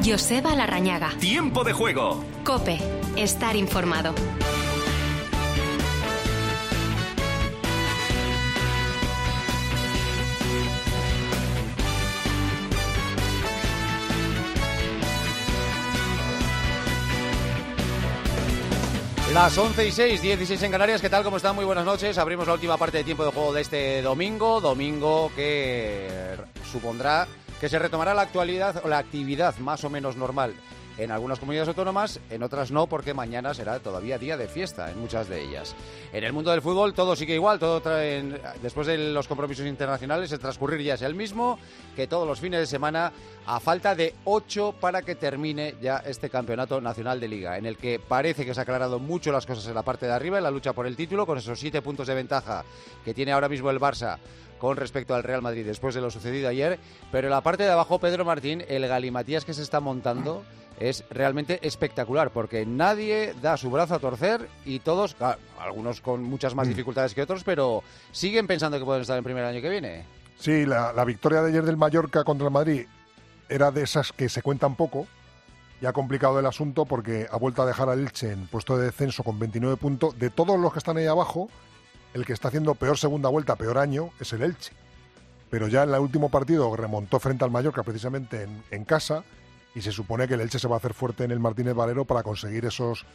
Joseba Larrañaga. Tiempo de juego. COPE. Estar informado. Las 11:06, 16 en Canarias. ¿Qué tal? ¿Cómo están? Muy buenas noches. Abrimos la última parte de tiempo de juego de este domingo que supondrá que se retomará la actualidad o la actividad más o menos normal en algunas comunidades autónomas, en otras no, porque mañana será todavía día de fiesta en muchas de ellas. En el mundo del fútbol todo sigue igual, después de los compromisos internacionales el transcurrir ya es el mismo que todos los fines de semana, a falta de 8 para que termine ya este campeonato nacional de Liga, en el que parece que se ha aclarado mucho las cosas en la parte de arriba, en la lucha por el título, con esos 7 puntos de ventaja que tiene ahora mismo el Barça con respecto al Real Madrid después de lo sucedido ayer, pero en la parte de abajo, Pedro Martín, el galimatías que se está montando es realmente espectacular, porque nadie da su brazo a torcer y todos, claro, algunos con muchas más dificultades que otros, pero siguen pensando que pueden estar en primer año que viene. Sí, la victoria de ayer del Mallorca contra el Madrid era de esas que se cuentan poco, y ha complicado el asunto porque ha vuelto a dejar al Elche en puesto de descenso con 29 puntos. De todos los que están ahí abajo, el que está haciendo peor segunda vuelta, peor año, es el Elche. Pero ya en el último partido remontó frente al Mallorca precisamente en casa, y se supone que el Elche se va a hacer fuerte en el Martínez Valero para conseguir esas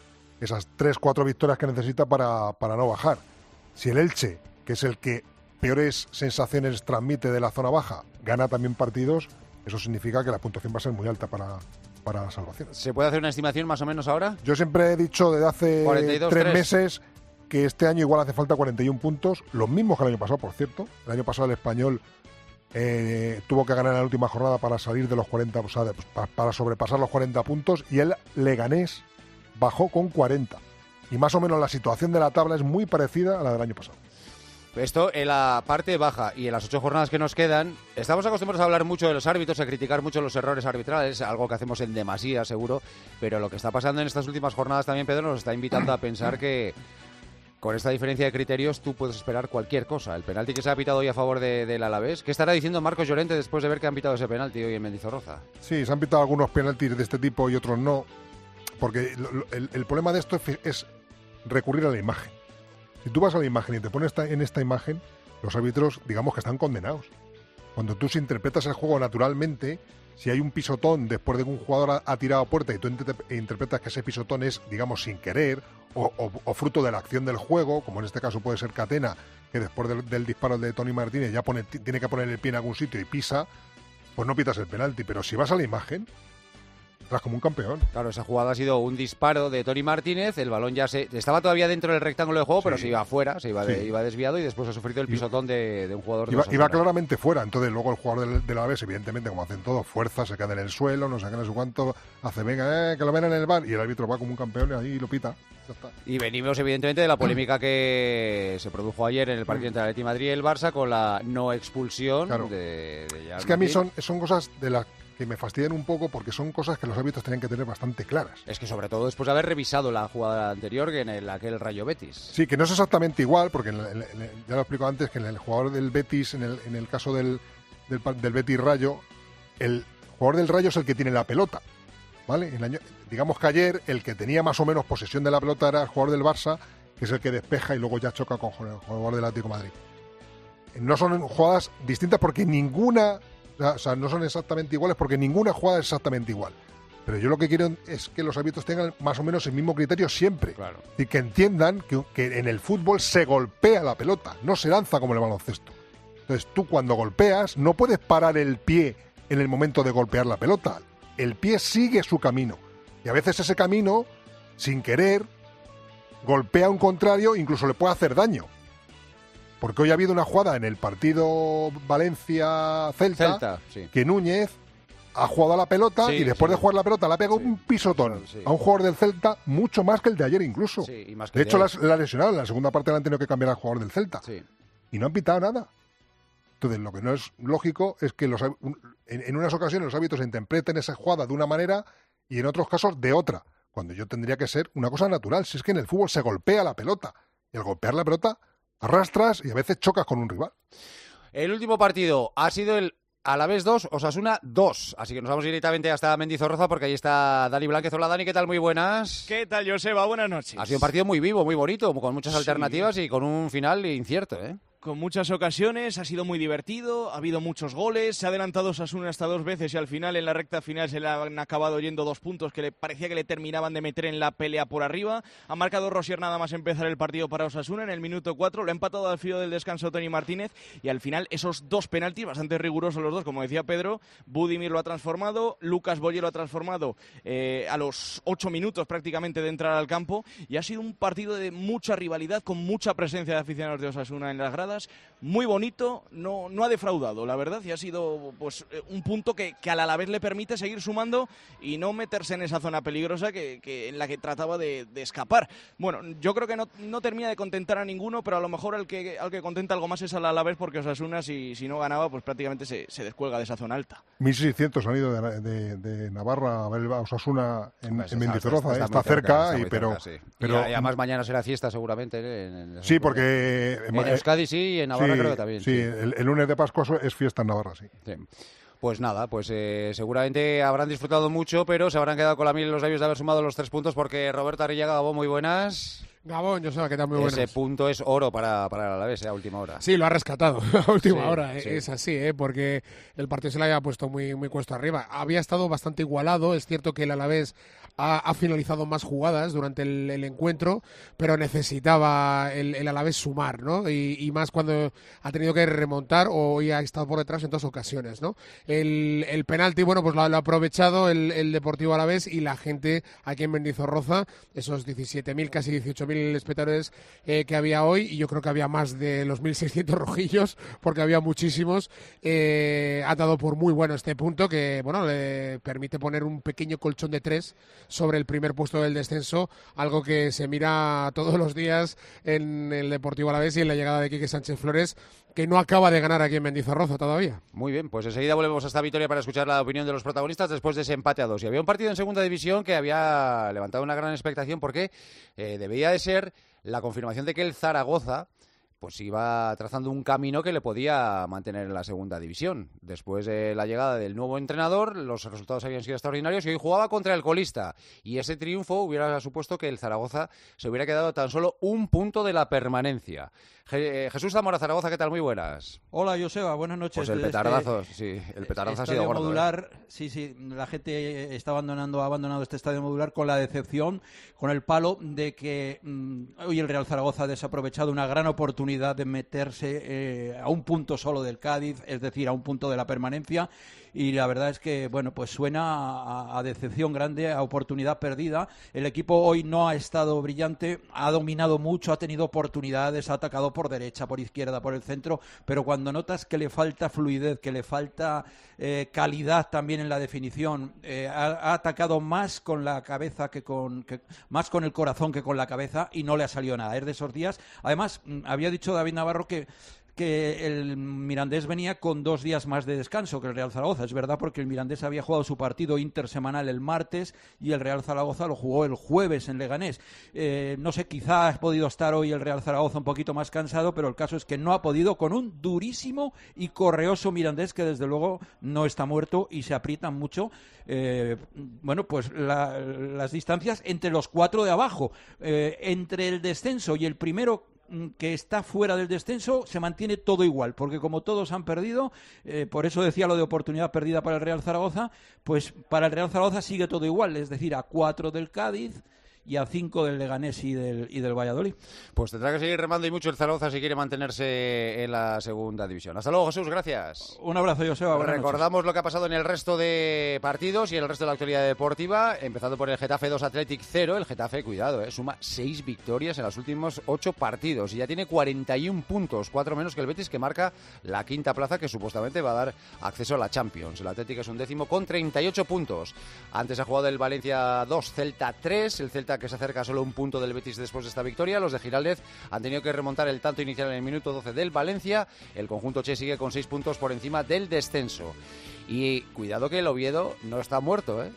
3-4 victorias que necesita para no bajar. Si el Elche, que es el que peores sensaciones transmite de la zona baja, gana también partidos, eso significa que la puntuación va a ser muy alta para la salvación. ¿Se puede hacer una estimación más o menos ahora? Yo siempre he dicho desde hace 3 meses que este año igual hace falta 41 puntos, los mismos que el año pasado, por cierto. El año pasado el Español tuvo que ganar en la última jornada para salir de los 40, o sea, para sobrepasar los 40 puntos, y el Leganés bajó con 40. Y más o menos la situación de la tabla es muy parecida a la del año pasado. Esto en la parte baja, y en las 8 jornadas que nos quedan, estamos acostumbrados a hablar mucho de los árbitros, a criticar mucho los errores arbitrales, algo que hacemos en demasía, seguro, pero lo que está pasando en estas últimas jornadas también, Pedro, nos está invitando a pensar que con esta diferencia de criterios tú puedes esperar cualquier cosa. El penalti que se ha pitado hoy a favor del Alavés, ¿qué estará diciendo Marcos Llorente después de ver que han pitado ese penalti hoy en Mendizorroza? Sí, se han pitado algunos penaltis de este tipo y otros no, porque el problema de esto es recurrir a la imagen. Si tú vas a la imagen y te pones en esta imagen, los árbitros, digamos que están condenados. Cuando tú si interpretas el juego naturalmente, si hay un pisotón después de que un jugador ha tirado a puerta y tú interpretas que ese pisotón es, digamos, sin querer o fruto de la acción del juego, como en este caso puede ser Catena, que después del disparo de Tony Martínez ya tiene que poner el pie en algún sitio y pisa, pues no pitas el penalti. Pero si vas a la imagen, estás como un campeón. Claro, esa jugada ha sido un disparo de Tony Martínez, el balón ya estaba todavía dentro del rectángulo de juego, pero se iba afuera, iba desviado, y después ha sufrido el pisotón de un jugador de iba claramente fuera. Entonces luego el jugador del Alavés, evidentemente, como hacen todos, fuerza, se queda en el suelo, no sé qué, no sé cuánto, hace venga, que lo ven en el bar, y el árbitro va como un campeón y ahí lo pita. Ya está. Y venimos evidentemente de la polémica que se produjo ayer en el partido entre Atleti Madrid y el Barça con la no expulsión de Es que a mí son cosas de las que me fastidian un poco, porque son cosas que los árbitros tienen que tener bastante claras. Es que sobre todo después de haber revisado la jugada anterior que en aquel Rayo Betis. Sí, que no es exactamente igual, porque ya lo explico antes, que en el jugador del Betis, en el caso del Betis Rayo, el jugador del Rayo es el que tiene la pelota, ¿vale? Digamos que ayer el que tenía más o menos posesión de la pelota era el jugador del Barça, que es el que despeja y luego ya choca con el jugador del Atlético de Madrid. No son jugadas distintas porque ninguna... O sea, no son exactamente iguales porque ninguna jugada es exactamente igual. Pero yo lo que quiero es que los árbitros tengan más o menos el mismo criterio siempre. Claro. Y que entiendan que en el fútbol se golpea la pelota, no se lanza como en el baloncesto. Entonces tú cuando golpeas no puedes parar el pie en el momento de golpear la pelota. El pie sigue su camino. Y a veces ese camino, sin querer, golpea a un contrario e incluso le puede hacer daño. Porque hoy ha habido una jugada en el partido Valencia-Celta sí, que Núñez ha jugado a la pelota y después de jugar la pelota le ha pegado un pisotón a un jugador del Celta, mucho más que el de ayer incluso. Y más que de hecho, la lesionado. En la segunda parte le han tenido que cambiar al jugador del Celta. Sí. Y no han pitado nada. Entonces, lo que no es lógico es que en unas ocasiones los árbitros interpreten esa jugada de una manera y en otros casos de otra, cuando yo tendría que ser una cosa natural. Si es que en el fútbol se golpea la pelota, y al golpear la pelota arrastras y a veces chocas con un rival. El último partido ha sido Alavés 2, Osasuna 2. Así que nos vamos directamente hasta Mendizorroza porque ahí está Dani Blánquez. Hola Dani, ¿qué tal? Muy buenas. ¿Qué tal, Joseba? Buenas noches. Ha sido un partido muy vivo, muy bonito, con muchas alternativas y con un final incierto, ¿eh? Con muchas ocasiones, ha sido muy divertido, ha habido muchos goles, se ha adelantado Osasuna hasta 2 veces y al final, en la recta final, se le han acabado yendo 2 puntos que le parecía que le terminaban de meter en la pelea por arriba. Ha marcado Rosier nada más empezar el partido para Osasuna en el minuto 4, lo ha empatado al filo del descanso Toni Martínez y al final esos 2 penaltis, bastante rigurosos los dos, como decía Pedro. Budimir lo ha transformado, Lucas Boyer lo ha transformado a los 8 minutos prácticamente de entrar al campo y ha sido un partido de mucha rivalidad, con mucha presencia de aficionados de Osasuna en las gradas. Muy bonito, no ha defraudado, la verdad, y ha sido pues un punto que al Alavés le permite seguir sumando y no meterse en esa zona peligrosa en la que trataba de escapar. Bueno, yo creo que no termina de contentar a ninguno, pero a lo mejor al que contenta algo más es al Alavés, porque Osasuna, si no ganaba, pues prácticamente se descuelga de esa zona alta. 1.600 han ido de Navarra a ver a Osasuna en Mendizorroza, está cerca, pero y además mañana será fiesta seguramente. Sí, porque en Euskadi sí, y en Navarra creo que también. Sí, el lunes de Pascua es fiesta en Navarra, sí. Pues nada, seguramente habrán disfrutado mucho, pero se habrán quedado con la miel en los labios de haber sumado los 3 puntos, porque Roberto Arrillaga, Gabón, muy buenas. Gabón, yo sé que tal, muy buenas. Ese punto es oro para el Alavés a última hora. Sí, lo ha rescatado a última hora, sí. Es así, porque el partido se le había puesto muy, muy cuesta arriba. Había estado bastante igualado, es cierto que el Alavés ha finalizado más jugadas durante el encuentro, pero necesitaba el Alavés sumar, ¿no? Y más cuando ha tenido que remontar o ya ha estado por detrás en 2 ocasiones, ¿no? El penalti, bueno, pues lo ha aprovechado el Deportivo Alavés y la gente aquí en Mendizorroza, esos 17.000, casi 18.000 espectadores que había hoy, y yo creo que había más de los 1.600 rojillos, porque había muchísimos. Ha dado por muy bueno este punto que, bueno, le permite poner un pequeño colchón de 3 sobre el primer puesto del descenso, algo que se mira todos los días en el Deportivo Alavés y en la llegada de Quique Sánchez Flores, que no acaba de ganar aquí en Mendizorroza todavía. Muy bien, pues enseguida volvemos a esta victoria para escuchar la opinión de los protagonistas después de ese empate a 2. Y había un partido en segunda división que había levantado una gran expectación porque debía de ser la confirmación de que el Zaragoza pues iba trazando un camino que le podía mantener en la segunda división. Después de la llegada del nuevo entrenador, los resultados habían sido extraordinarios y hoy jugaba contra el colista. Y ese triunfo hubiera supuesto que el Zaragoza se hubiera quedado tan solo un punto de la permanencia. Jesús Zamora, Zaragoza, ¿qué tal? Muy buenas. Hola, Joseba, buenas noches. Pues el petardazo, el petardazo ha sido gordo. Modular, sí, la gente ha abandonado este estadio modular con la decepción, con el palo de que hoy el Real Zaragoza ha desaprovechado una gran oportunidad de meterse a un punto solo del Cádiz, es decir, a un punto de la permanencia. Y la verdad es que, bueno, pues suena a decepción grande, a oportunidad perdida. El equipo hoy no ha estado brillante, ha dominado mucho, ha tenido oportunidades, ha atacado por derecha, por izquierda, por el centro, pero cuando notas que le falta fluidez, que le falta calidad también en la definición, ha atacado más con la cabeza más con el corazón que con la cabeza, y no le ha salido nada. Es de esos días. Además, había dicho David Navarro que el Mirandés venía con 2 días más de descanso que el Real Zaragoza. Es verdad, porque el Mirandés había jugado su partido intersemanal el martes y el Real Zaragoza lo jugó el jueves en Leganés. No sé, quizá ha podido estar hoy el Real Zaragoza un poquito más cansado, pero el caso es que no ha podido con un durísimo y correoso Mirandés que desde luego no está muerto y se aprietan mucho. Bueno, pues las distancias entre los 4 de abajo, entre el descenso y el primero que está fuera del descenso, se mantiene todo igual, porque como todos han perdido, por eso decía lo de oportunidad perdida para el Real Zaragoza, pues para el Real Zaragoza sigue todo igual, es decir, a 4 del Cádiz y a 5 del Leganés y del Valladolid. Pues tendrá que seguir remando y mucho el Zaragoza si quiere mantenerse en la segunda división. Hasta luego, Jesús, gracias. Un abrazo, Joseba. Recordamos lo que ha pasado en el resto de partidos y en el resto de la actualidad deportiva, empezando por el Getafe 2 Athletic 0. El Getafe, cuidado, suma 6 victorias en los últimos 8 partidos y ya tiene 41 puntos, 4 menos que el Betis, que marca la 5ª plaza, que supuestamente va a dar acceso a la Champions. El Athletic es un 10º con 38 puntos. Antes ha jugado el Valencia 2, Celta 3, el Celta que se acerca solo un punto del Betis después de esta victoria. Los de Giraldez han tenido que remontar el tanto inicial en el minuto 12 del Valencia. El conjunto che sigue con 6 puntos por encima del descenso. Y cuidado que el Oviedo no está muerto,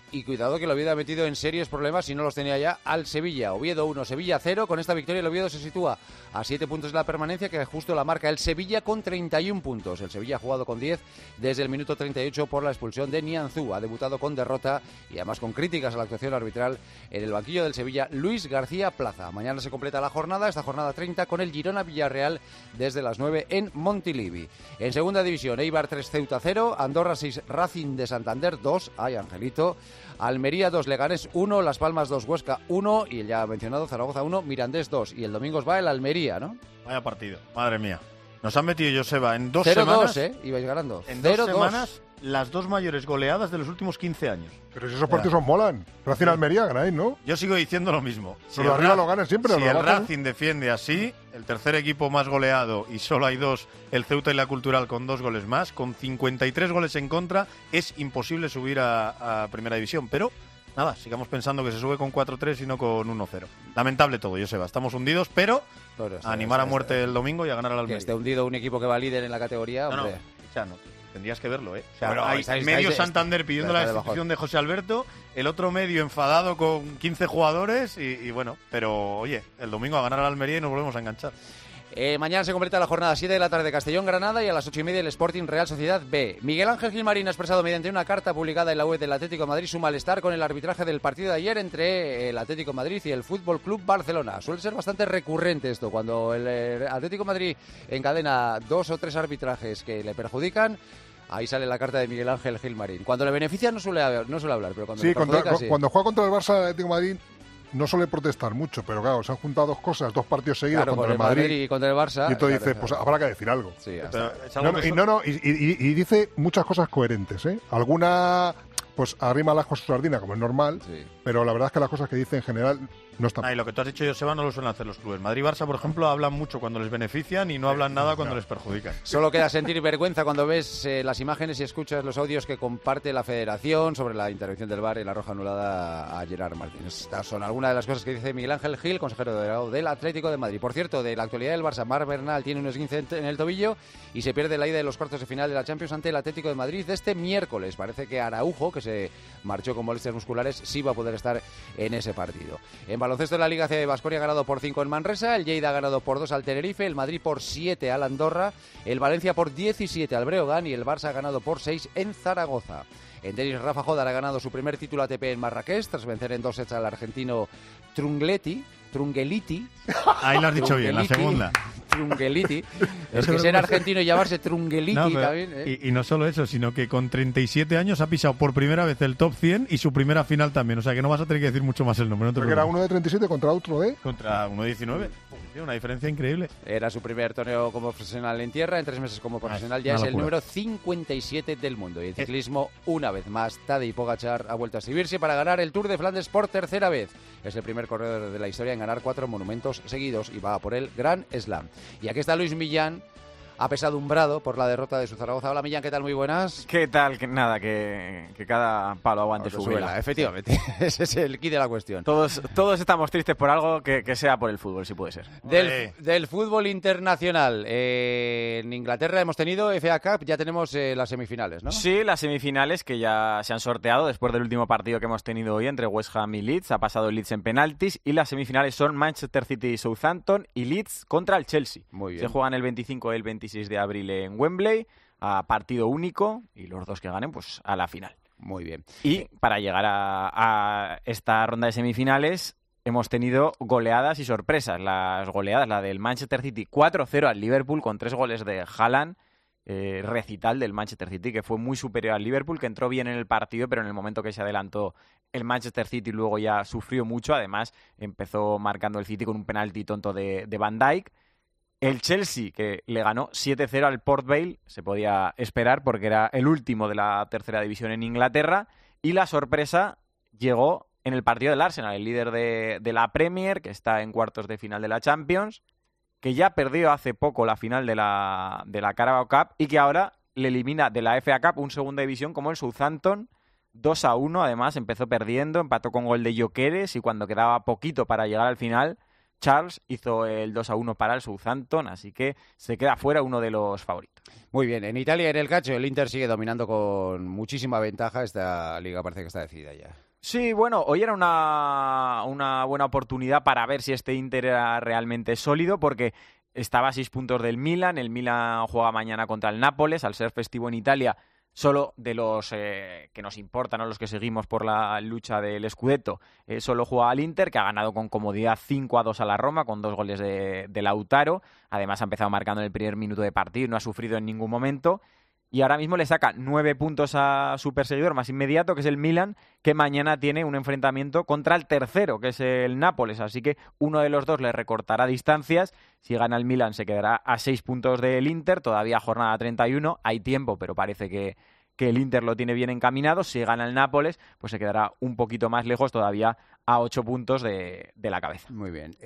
Y cuidado que el Oviedo ha metido en serios problemas, si no los tenía ya, al Sevilla. Oviedo 1, Sevilla 0. Con esta victoria el Oviedo se sitúa a 7 puntos de la permanencia, que justo la marca el Sevilla con 31 puntos. El Sevilla ha jugado con 10 desde el minuto 38 por la expulsión de Nianzú. Ha debutado con derrota y además con críticas a la actuación arbitral en el banquillo del Sevilla, Luis García Plaza. Mañana se completa la jornada, esta jornada 30, con el Girona Villarreal desde las 9 en Montilivi. En segunda división, Eibar 3, Ceuta 0, Andorra 6, Racing de Santander 2, ay Angelito, Almería 2, Leganés 1, Las Palmas 2, Huesca 1 y el ya mencionado Zaragoza 1, Mirandés 2. Y el domingo os va el Almería, ¿no? Vaya partido, madre mía. Nos han metido, Joseba, en 2 0-2, semanas... ibais ganando. En 0-2. 2 semanas, las 2 mayores goleadas de los últimos 15 años. Pero si esos partidos os molan. Racing Almería ganáis, ¿no? Yo sigo diciendo lo mismo. Pero arriba lo ganan siempre. Si lo el bajan. Racing defiende así, el tercer equipo más goleado y solo hay 2, el Ceuta y la Cultural con 2 goles más, con 53 goles en contra, es imposible subir a Primera División. Pero nada, sigamos pensando que se sube con 4-3 y no con 1-0. Lamentable todo, Joseba. Estamos hundidos, pero a animar a muerte el domingo y a ganar al Almería. Que esté hundido un equipo que va líder en la categoría, hombre. No, tendrías que verlo, ¿eh? O sea, Bueno, hay medio Santander pidiendo la destitución de José Alberto, el otro medio enfadado con 15 jugadores y bueno, pero oye, el domingo a ganar al Almería y nos volvemos a enganchar. Mañana se completa la jornada 7 de la tarde Castellón-Granada y a las 8:30 el Sporting Real Sociedad B. Miguel Ángel Gilmarín ha expresado mediante una carta publicada en la web del Atlético de Madrid su malestar con el arbitraje del partido de ayer entre el Atlético de Madrid y el Fútbol Club Barcelona. Suele ser bastante recurrente esto, cuando el Atlético de Madrid encadena 2 o 3 arbitrajes que le perjudican. Ahí sale la carta de Miguel Ángel Gilmarín. Cuando le beneficia no suele hablar, pero cuando le perjudica, sí. Cuando juega contra el Barça, el Atlético de Madrid no suele protestar mucho, pero claro, se han juntado 2 cosas, 2 partidos seguidos, claro, contra el Madrid y contra el Barça. Y entonces dices, pues habrá que decir algo. Sí, y dice muchas cosas coherentes, ¿eh? Alguna, pues arrima las cosas a su sardina, como es normal, sí. Pero la verdad es que las cosas que dice en general no están. Y lo que tú has dicho, Joseba, no lo suelen hacer los clubes. Madrid y Barça, por ejemplo, hablan mucho cuando les benefician y no hablan nada cuando les perjudican. Solo queda sentir vergüenza cuando ves las imágenes y escuchas los audios que comparte la Federación sobre la intervención del VAR y la roja anulada a Gerard Martín. Estas son algunas de las cosas que dice Miguel Ángel Gil, consejero delegado del Atlético de Madrid. Por cierto, de la actualidad del Barça, Marc Bernal tiene un esguince en el tobillo y se pierde la ida de los cuartos de final de la Champions ante el Atlético de Madrid de este miércoles. Parece que Araujo, que se marchó con molestias musculares, sí va a poder estar en ese partido. En baloncesto de la Liga C, Baskonia ha ganado por 5 en Manresa, el Lleida ha ganado por 2 al Tenerife, el Madrid por 7 al Andorra, el Valencia por 17 al Breogán y el Barça ha ganado por 6 en Zaragoza. En tenis, Rafa Jodar ha ganado su primer título ATP en Marrakech tras vencer en 2 sets al argentino Trungeliti. Ahí lo has dicho bien, la segunda. Trungeliti. Es que ser argentino y llamarse Trungeliti también. Y no solo eso, sino que con 37 años ha pisado por primera vez el top 100 y su primera final también. O sea que no vas a tener que decir mucho más el nombre. Porque era uno de 37 contra otro de... Contra uno de 19. Una diferencia increíble. Era su primer torneo como profesional en tierra. En 3 meses como profesional ya es el número 57 del mundo. Y el ciclismo, una vez más, Tadej Pogačar ha vuelto a exhibirse para ganar el Tour de Flandes por tercera vez. Es el primer corredor de la historia en ganar 4 monumentos seguidos y va por el Grand Slam. Y aquí está Luis Millán, apesadumbrado por la derrota de su Zaragoza. Hola Millán, ¿qué tal? Muy buenas. ¿Qué tal? Que cada palo aguante su vela. Efectivamente, ese es el quid de la cuestión. Todos estamos tristes por algo que sea por el fútbol, si puede ser. Del fútbol internacional. En Inglaterra hemos tenido FA Cup, ya tenemos las semifinales, ¿no? Sí, las semifinales que ya se han sorteado después del último partido que hemos tenido hoy entre West Ham y Leeds. Ha pasado el Leeds en penaltis y las semifinales son Manchester City y Southampton y Leeds contra el Chelsea. Muy bien. Se juegan el 25 y el 26 de abril en Wembley, a partido único, y los dos que ganen, pues a la final. Muy bien. Y para llegar a esta ronda de semifinales hemos tenido goleadas y sorpresas. Las goleadas, la del Manchester City 4-0 al Liverpool con 3 goles de Haaland, recital del Manchester City, que fue muy superior al Liverpool, que entró bien en el partido, pero en el momento que se adelantó el Manchester City luego ya sufrió mucho. Además, empezó marcando el City con un penalti tonto de Van Dijk. El Chelsea, que le ganó 7-0 al Port Vale, se podía esperar porque era el último de la tercera división en Inglaterra. Y la sorpresa llegó en el partido del Arsenal, el líder de la Premier, que está en cuartos de final de la Champions, que ya perdió hace poco la final de la Carabao Cup y que ahora le elimina de la FA Cup un segunda división como el Southampton, 2-1. Además, empezó perdiendo, empató con gol de Gyökeres y cuando quedaba poquito para llegar al final, Charles hizo el 2-1 para el Southampton, así que se queda fuera uno de los favoritos. Muy bien, en Italia, en el calcio, el Inter sigue dominando con muchísima ventaja. Esta liga parece que está decidida ya. Sí, bueno, hoy era una buena oportunidad para ver si este Inter era realmente sólido, porque estaba a 6 puntos del Milan. El Milan juega mañana contra el Nápoles. Al ser festivo en Italia, solo de los que nos importan, ¿no? Los que seguimos por la lucha del Scudetto, solo juega al Inter, que ha ganado con comodidad 5-2 a la Roma, con 2 goles de Lautaro. Además, ha empezado marcando en el primer minuto de partido, no ha sufrido en ningún momento. Y ahora mismo le saca 9 puntos a su perseguidor más inmediato, que es el Milan, que mañana tiene un enfrentamiento contra el tercero, que es el Nápoles. Así que uno de los dos le recortará distancias. Si gana el Milan se quedará a 6 puntos del Inter, todavía jornada 31. Hay tiempo, pero parece que el Inter lo tiene bien encaminado. Si gana el Nápoles, pues se quedará un poquito más lejos, todavía a 8 puntos de la cabeza. Muy bien.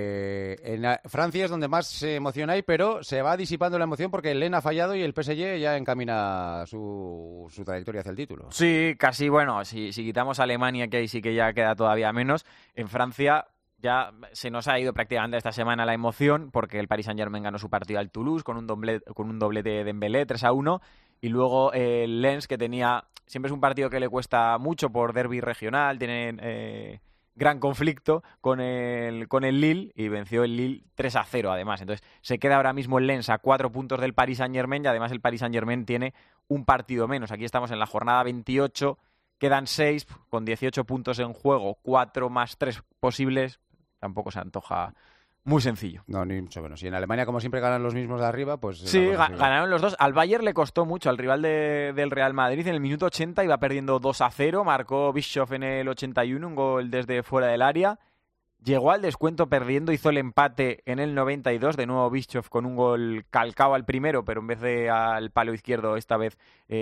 En Francia es donde más emoción hay, pero se va disipando la emoción porque el Lens ha fallado y el PSG ya encamina su trayectoria hacia el título. Sí, casi, bueno, si quitamos a Alemania, que ahí sí que ya queda todavía menos, en Francia ya se nos ha ido prácticamente esta semana la emoción, porque el Paris Saint-Germain ganó su partido al Toulouse con un doblete de Dembélé, 3-1, y luego el Lens, que siempre es un partido que le cuesta mucho por derbi regional, tiene gran conflicto con el Lille, y venció el Lille 3-0 además. Entonces se queda ahora mismo el Lens a 4 puntos del Paris Saint-Germain, y además el Paris Saint-Germain tiene un partido menos. Aquí estamos en la jornada 28, quedan 6, con 18 puntos en juego, 4 más 3 posibles, tampoco se antoja muy sencillo. No, ni mucho menos. Y en Alemania, como siempre, ganan los mismos de arriba, pues... Sí, ganaron los dos. Al Bayern le costó mucho, al rival del Real Madrid. En el minuto 80 iba perdiendo 2-0, marcó Bischoff en el 81, un gol desde fuera del área. Llegó al descuento perdiendo, hizo el empate en el 92, de nuevo Bischoff con un gol calcado al primero, pero en vez de al palo izquierdo, esta vez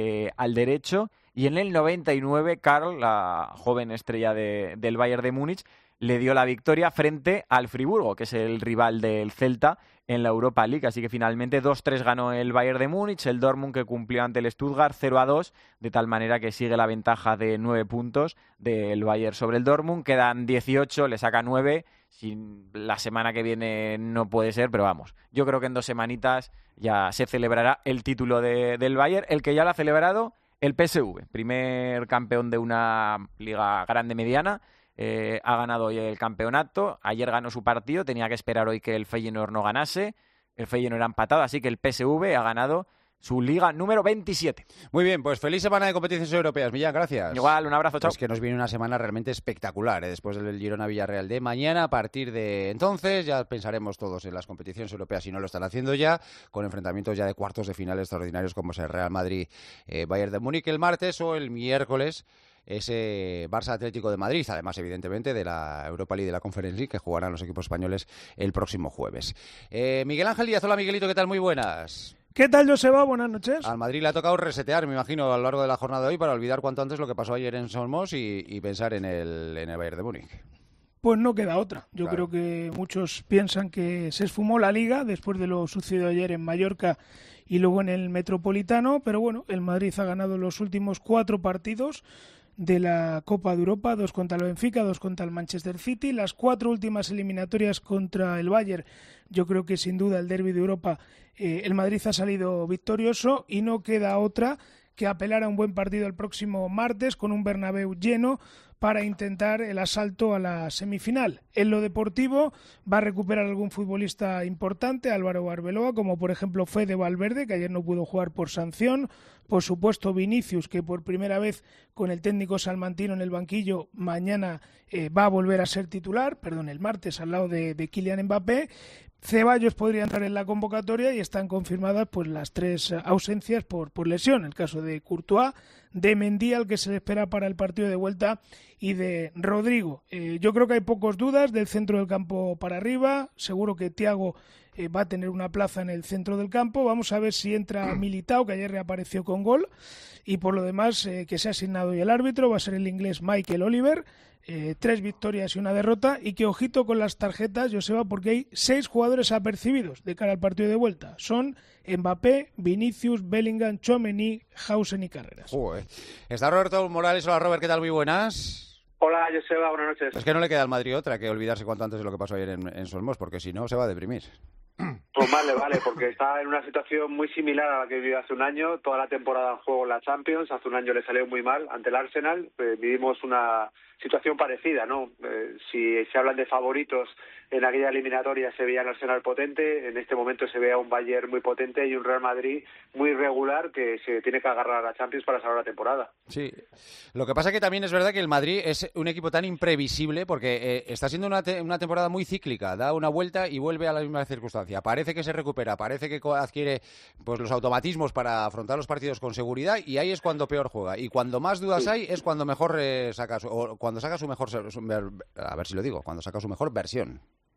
al derecho. Y en el 99, Karl, la joven estrella del Bayern de Múnich, le dio la victoria frente al Friburgo, que es el rival del Celta en la Europa League. Así que finalmente 2-3 ganó el Bayern de Múnich, el Dortmund, que cumplió ante el Stuttgart 0-2, de tal manera que sigue la ventaja de 9 puntos del Bayern sobre el Dortmund. Quedan 18, le saca 9. La semana que viene no puede ser, pero vamos, yo creo que en 2 semanitas ya se celebrará el título del Bayern, el que ya lo ha celebrado el PSV, primer campeón de una liga grande mediana. Ha ganado hoy el campeonato, ayer ganó su partido, tenía que esperar hoy que el Feyenoord no ganase, el Feyenoord ha empatado, así que el PSV ha ganado su liga número 27. Muy bien, pues feliz semana de competiciones europeas, Millán, gracias. Igual, un abrazo, chao. Es que nos viene una semana realmente espectacular, después del Girona-Villarreal de mañana. A partir de entonces ya pensaremos todos en las competiciones europeas, si no lo están haciendo ya, con enfrentamientos ya de cuartos de final extraordinarios como es el Real Madrid-Bayern de Múnich el martes, o el miércoles ese Barça Atlético de Madrid, además evidentemente de la Europa League y de la Conference League, que jugarán los equipos españoles el próximo jueves. Miguel Ángel Díaz, hola Miguelito, ¿qué tal? Muy buenas. ¿Qué tal, Joseba? Buenas noches. Al Madrid le ha tocado resetear, me imagino, a lo largo de la jornada de hoy, para olvidar cuanto antes lo que pasó ayer en Somos y pensar en el Bayern de Múnich. Pues no queda otra. Yo creo que muchos piensan que se esfumó la Liga después de lo sucedido ayer en Mallorca y luego en el Metropolitano, pero bueno, el Madrid ha ganado los últimos 4 partidos de la Copa de Europa, 2 contra el Benfica, 2 contra el Manchester City, las 4 últimas eliminatorias contra el Bayern. Yo creo que sin duda el derbi de Europa, el Madrid ha salido victorioso y no queda otra que apelar a un buen partido el próximo martes con un Bernabéu lleno para intentar el asalto a la semifinal. En lo deportivo va a recuperar algún futbolista importante, Álvaro Arbeloa, como por ejemplo Fede Valverde, que ayer no pudo jugar por sanción. Por supuesto Vinicius, que por primera vez con el técnico salmantino en el banquillo, mañana va a volver a ser titular, el martes al lado de Kylian Mbappé. Ceballos podría entrar en la convocatoria y están confirmadas pues las 3 ausencias por lesión. El caso de Courtois, de Mendy, al que se le espera para el partido de vuelta, y de Rodrigo. Yo creo que hay pocas dudas del centro del campo para arriba. Seguro que Thiago va a tener una plaza en el centro del campo. Vamos a ver si entra Militao, que ayer reapareció con gol. Y por lo demás, que se ha asignado hoy el árbitro, va a ser el inglés Michael Oliver. 3 victorias y 1 derrota, y que ojito con las tarjetas, Joseba, porque hay 6 jugadores apercibidos de cara al partido de vuelta. Son Mbappé, Vinicius, Bellingham, Tchouaméni, Hausen y Carreras. Está Roberto Morales. Hola Robert, ¿qué tal? Muy buenas. Hola, Joseba, buenas noches. Es que no le queda al Madrid otra que olvidarse cuanto antes de lo que pasó ayer en Solmos, porque si no se va a deprimir. Pues vale, porque está en una situación muy similar a la que vivió hace un año. Toda la temporada en juego en la Champions. Hace un año le salió muy mal ante el Arsenal. Vivimos una situación parecida, ¿no? Si se hablan de favoritos, en aquella eliminatoria se veía el Arsenal potente. En este momento se ve a un Bayern muy potente y un Real Madrid muy irregular que se tiene que agarrar a la Champions para salvar la temporada. Sí. Lo que pasa es que también es verdad que el Madrid es un equipo tan imprevisible porque está siendo una temporada muy cíclica. Da una vuelta y vuelve a la misma circunstancia. Parece que se recupera, parece que adquiere pues los automatismos para afrontar los partidos con seguridad y ahí es cuando peor juega. Y cuando más dudas hay es cuando mejor saca cuando saca su mejor cuando saca su mejor versión.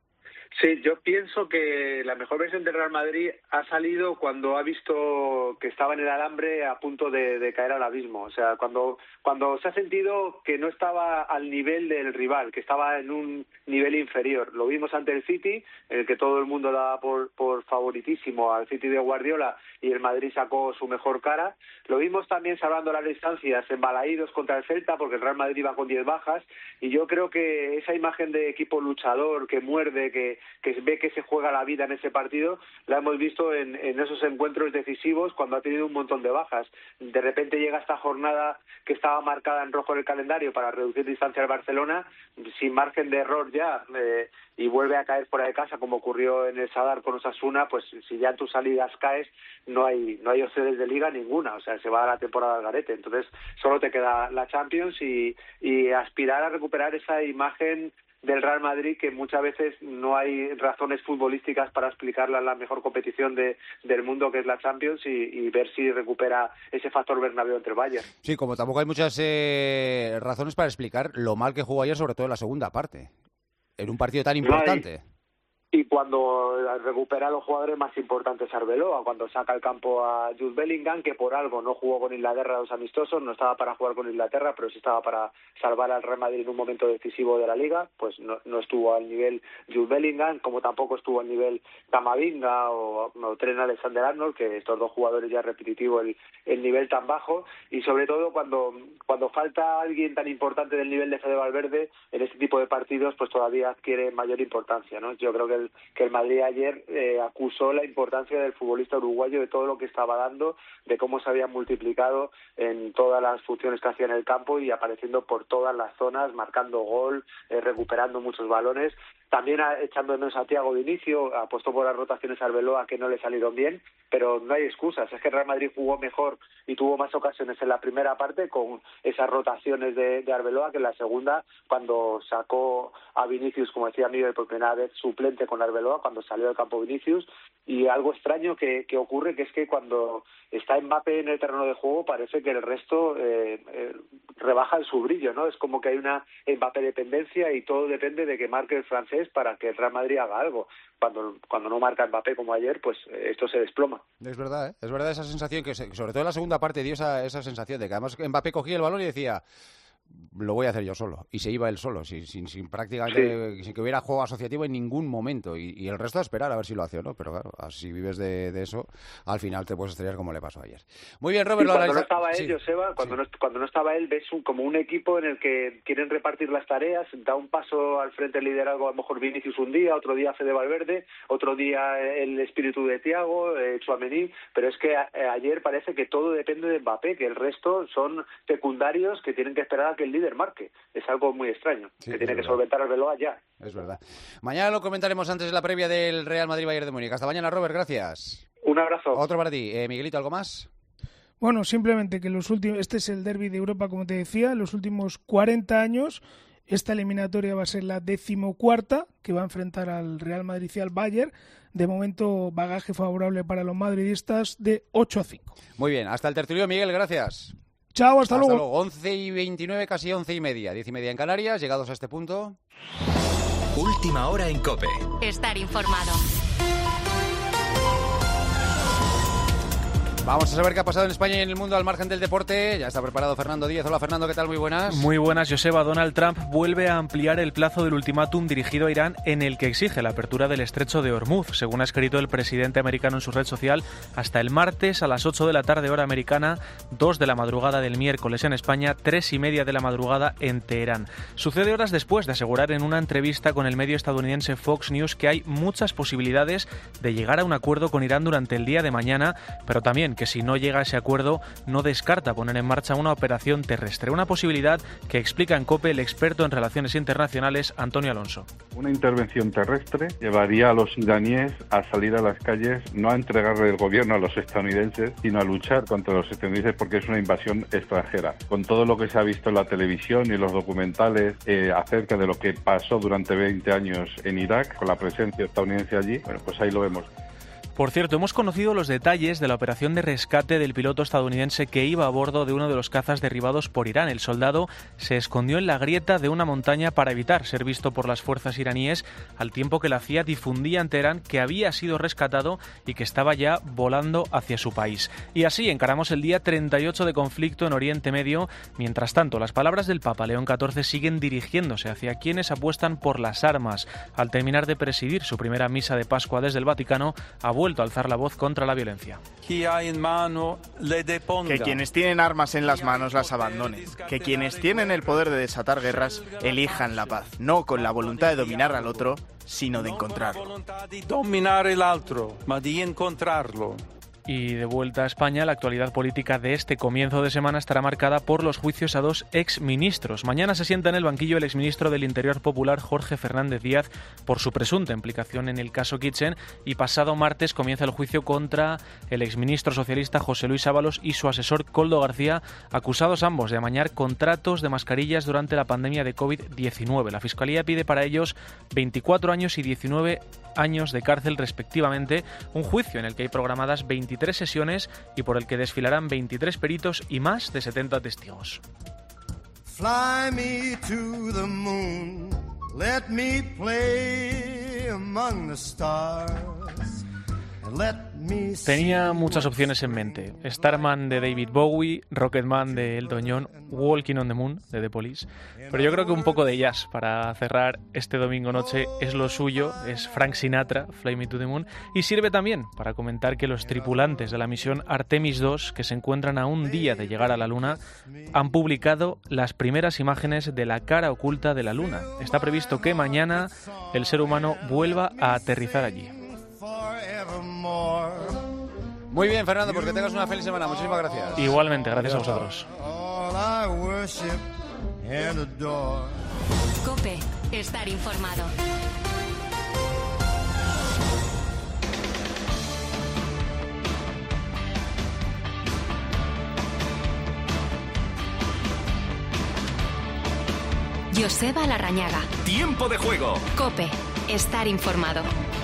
Sí, yo pienso que la mejor versión del Real Madrid ha salido cuando ha visto que estaba en el alambre a punto de caer al abismo. O sea, cuando se ha sentido que no estaba al nivel del rival, que estaba en un nivel inferior. Lo vimos ante el City, en el que todo el mundo daba por favoritísimo al City de Guardiola y el Madrid sacó su mejor cara. Lo vimos también salvando las distancias en Balaídos contra el Celta, porque el Real Madrid iba con 10 bajas. Y yo creo que esa imagen de equipo luchador, que muerde, que ve que se juega la vida en ese partido, la hemos visto en esos encuentros decisivos cuando ha tenido un montón de bajas. De repente llega esta jornada que estaba marcada en rojo en el calendario para reducir distancia al Barcelona, sin margen de error ya, y vuelve a caer fuera de casa, como ocurrió en el Sadar con Osasuna. Pues si ya en tus salidas caes, no hay opciones de liga ninguna, o sea, se va a la temporada al garete. Entonces solo te queda la Champions y aspirar a recuperar esa imagen del Real Madrid, que muchas veces no hay razones futbolísticas para explicarla en la mejor competición del mundo, que es la Champions, y ver si recupera ese factor Bernabéu entre Bayern. Sí, como tampoco hay muchas razones para explicar lo mal que jugó ayer, sobre todo en la segunda parte, en un partido tan importante. Y cuando recupera a los jugadores más importantes Arbeloa, cuando saca al campo a Jude Bellingham, que por algo no jugó con Inglaterra los amistosos, no estaba para jugar con Inglaterra, pero sí estaba para salvar al Real Madrid en un momento decisivo de la Liga, pues no estuvo al nivel Jude Bellingham, como tampoco estuvo al nivel Camavinga o Trent Alexander-Arnold, que estos dos jugadores ya repetitivo el nivel tan bajo, y sobre todo cuando falta alguien tan importante del nivel de Fede Valverde, en este tipo de partidos pues todavía adquiere mayor importancia, ¿no? Yo creo que el Madrid ayer acusó la importancia del futbolista uruguayo, de todo lo que estaba dando, de cómo se había multiplicado en todas las funciones que hacía en el campo y apareciendo por todas las zonas, marcando gol, recuperando muchos balones. También echando de menos a Thiago de inicio, apostó por las rotaciones a Arbeloa que no le salieron bien, pero no hay excusas. Es que el Real Madrid jugó mejor y tuvo más ocasiones en la primera parte con esas rotaciones de Arbeloa que en la segunda, cuando sacó a Vinicius, como decía Miguel, por primera vez suplente con Arbeloa, cuando salió del campo Vinicius. Y algo extraño que ocurre, que es que cuando está Mbappé en el terreno de juego parece que el resto rebaja en su brillo, ¿no? Es como que hay una Mbappé dependencia y todo depende de que marque el francés para que el Real Madrid haga algo. Cuando no marca Mbappé como ayer, pues esto se desploma. Es verdad, ¿eh? Es verdad esa sensación que sobre todo en la segunda parte dio esa sensación de que además Mbappé cogía el balón y decía: lo voy a hacer yo solo, y se iba él solo, sin prácticamente, sin que hubiera juego asociativo en ningún momento, y el resto a esperar a ver si lo hace o no, pero claro, si vives de eso, al final te puedes estrellar como le pasó ayer. Muy bien, Robert. Cuando no estaba él, Joseba, cuando no estaba él, ves como un equipo en el que quieren repartir las tareas, da un paso al frente del liderazgo, a lo mejor Vinicius un día, otro día Fede Valverde, otro día el espíritu de Thiago, Tchouaméni, pero es que ayer parece que todo depende de Mbappé, que el resto son secundarios que tienen que esperar a que el líder marque. Es algo muy extraño, que tiene que solventar Arbeloa ya. Es verdad. Mañana lo comentaremos antes de la previa del Real Madrid-Bayern de Múnich. Hasta mañana, Robert, gracias. Un abrazo. Otro para ti. Miguelito, ¿algo más? Bueno, simplemente que este es el derbi de Europa, como te decía, en los últimos 40 años. Esta eliminatoria va a ser la 14ª, que va a enfrentar al Real Madrid y al Bayern. De momento, bagaje favorable para los madridistas de 8-5. Muy bien, hasta el tertulio, Miguel, gracias. Chao, hasta luego. 11:29, casi 11:30, 10:30 en Canarias. Llegados a este punto. Última hora en COPE. Estar informado. Vamos a saber qué ha pasado en España y en el mundo al margen del deporte. Ya está preparado Fernando Díez. Hola Fernando, ¿qué tal? Muy buenas. Muy buenas, Joseba. Donald Trump vuelve a ampliar el plazo del ultimátum dirigido a Irán en el que exige la apertura del estrecho de Hormuz, según ha escrito el presidente americano en su red social, hasta el martes a las 8 de la tarde hora americana, 2 de la madrugada del miércoles en España, 3:30 de la madrugada en Teherán. Sucede horas después de asegurar en una entrevista con el medio estadounidense Fox News que hay muchas posibilidades de llegar a un acuerdo con Irán durante el día de mañana, pero también que si no llega a ese acuerdo no descarta poner en marcha una operación terrestre, una posibilidad que explica en COPE el experto en relaciones internacionales Antonio Alonso. Una intervención terrestre llevaría a los iraníes a salir a las calles, no a entregarle el gobierno a los estadounidenses, sino a luchar contra los estadounidenses porque es una invasión extranjera. Con todo lo que se ha visto en la televisión y los documentales acerca de lo que pasó durante 20 años en Irak, con la presencia estadounidense allí, bueno, pues ahí lo vemos. Por cierto, hemos conocido los detalles de la operación de rescate del piloto estadounidense que iba a bordo de uno de los cazas derribados por Irán. El soldado se escondió en la grieta de una montaña para evitar ser visto por las fuerzas iraníes, al tiempo que la CIA difundía en Teherán que había sido rescatado y que estaba ya volando hacia su país. Y así encaramos el día 38 de conflicto en Oriente Medio. Mientras tanto, las palabras del Papa León XIV siguen dirigiéndose hacia quienes apuestan por las armas. Al terminar de presidir su primera misa de Pascua desde el Vaticano, ha vuelto a alzar la voz contra la violencia. Que quienes tienen armas en las manos las abandonen. Que quienes tienen el poder de desatar guerras elijan la paz, no con la voluntad de dominar al otro, sino de encontrarlo. Dominar el otro, ma di encontrarlo. Y de vuelta a España, la actualidad política de este comienzo de semana estará marcada por los juicios a 2 exministros. Mañana se sienta en el banquillo el exministro del Interior Popular, Jorge Fernández Díaz, por su presunta implicación en el caso Kitchen, y pasado martes comienza el juicio contra el exministro socialista José Luis Ábalos y su asesor Koldo García, acusados ambos de amañar contratos de mascarillas durante la pandemia de COVID-19. La Fiscalía pide para ellos 24 años y 19 años de cárcel respectivamente, un juicio en el que hay programadas 23 sesiones y por el que desfilarán 23 peritos y más de 70 testigos. Fly me to the moon, let me play among the stars. Tenía muchas opciones en mente. Starman de David Bowie, Rocketman de Elton John, Walking on the Moon de The Police. Pero yo creo que un poco de jazz para cerrar este domingo noche es lo suyo, es Frank Sinatra, Fly Me to the Moon, y sirve también para comentar que los tripulantes de la misión Artemis II, que se encuentran a un día de llegar a la Luna, han publicado las primeras imágenes de la cara oculta de la Luna. Está previsto que mañana el ser humano vuelva a aterrizar allí. Muy bien, Fernando, pues que tengas una feliz semana. Muchísimas gracias. Igualmente, gracias a vosotros. COPE, estar informado. Joseba Larrañaga. Tiempo de juego. COPE, estar informado.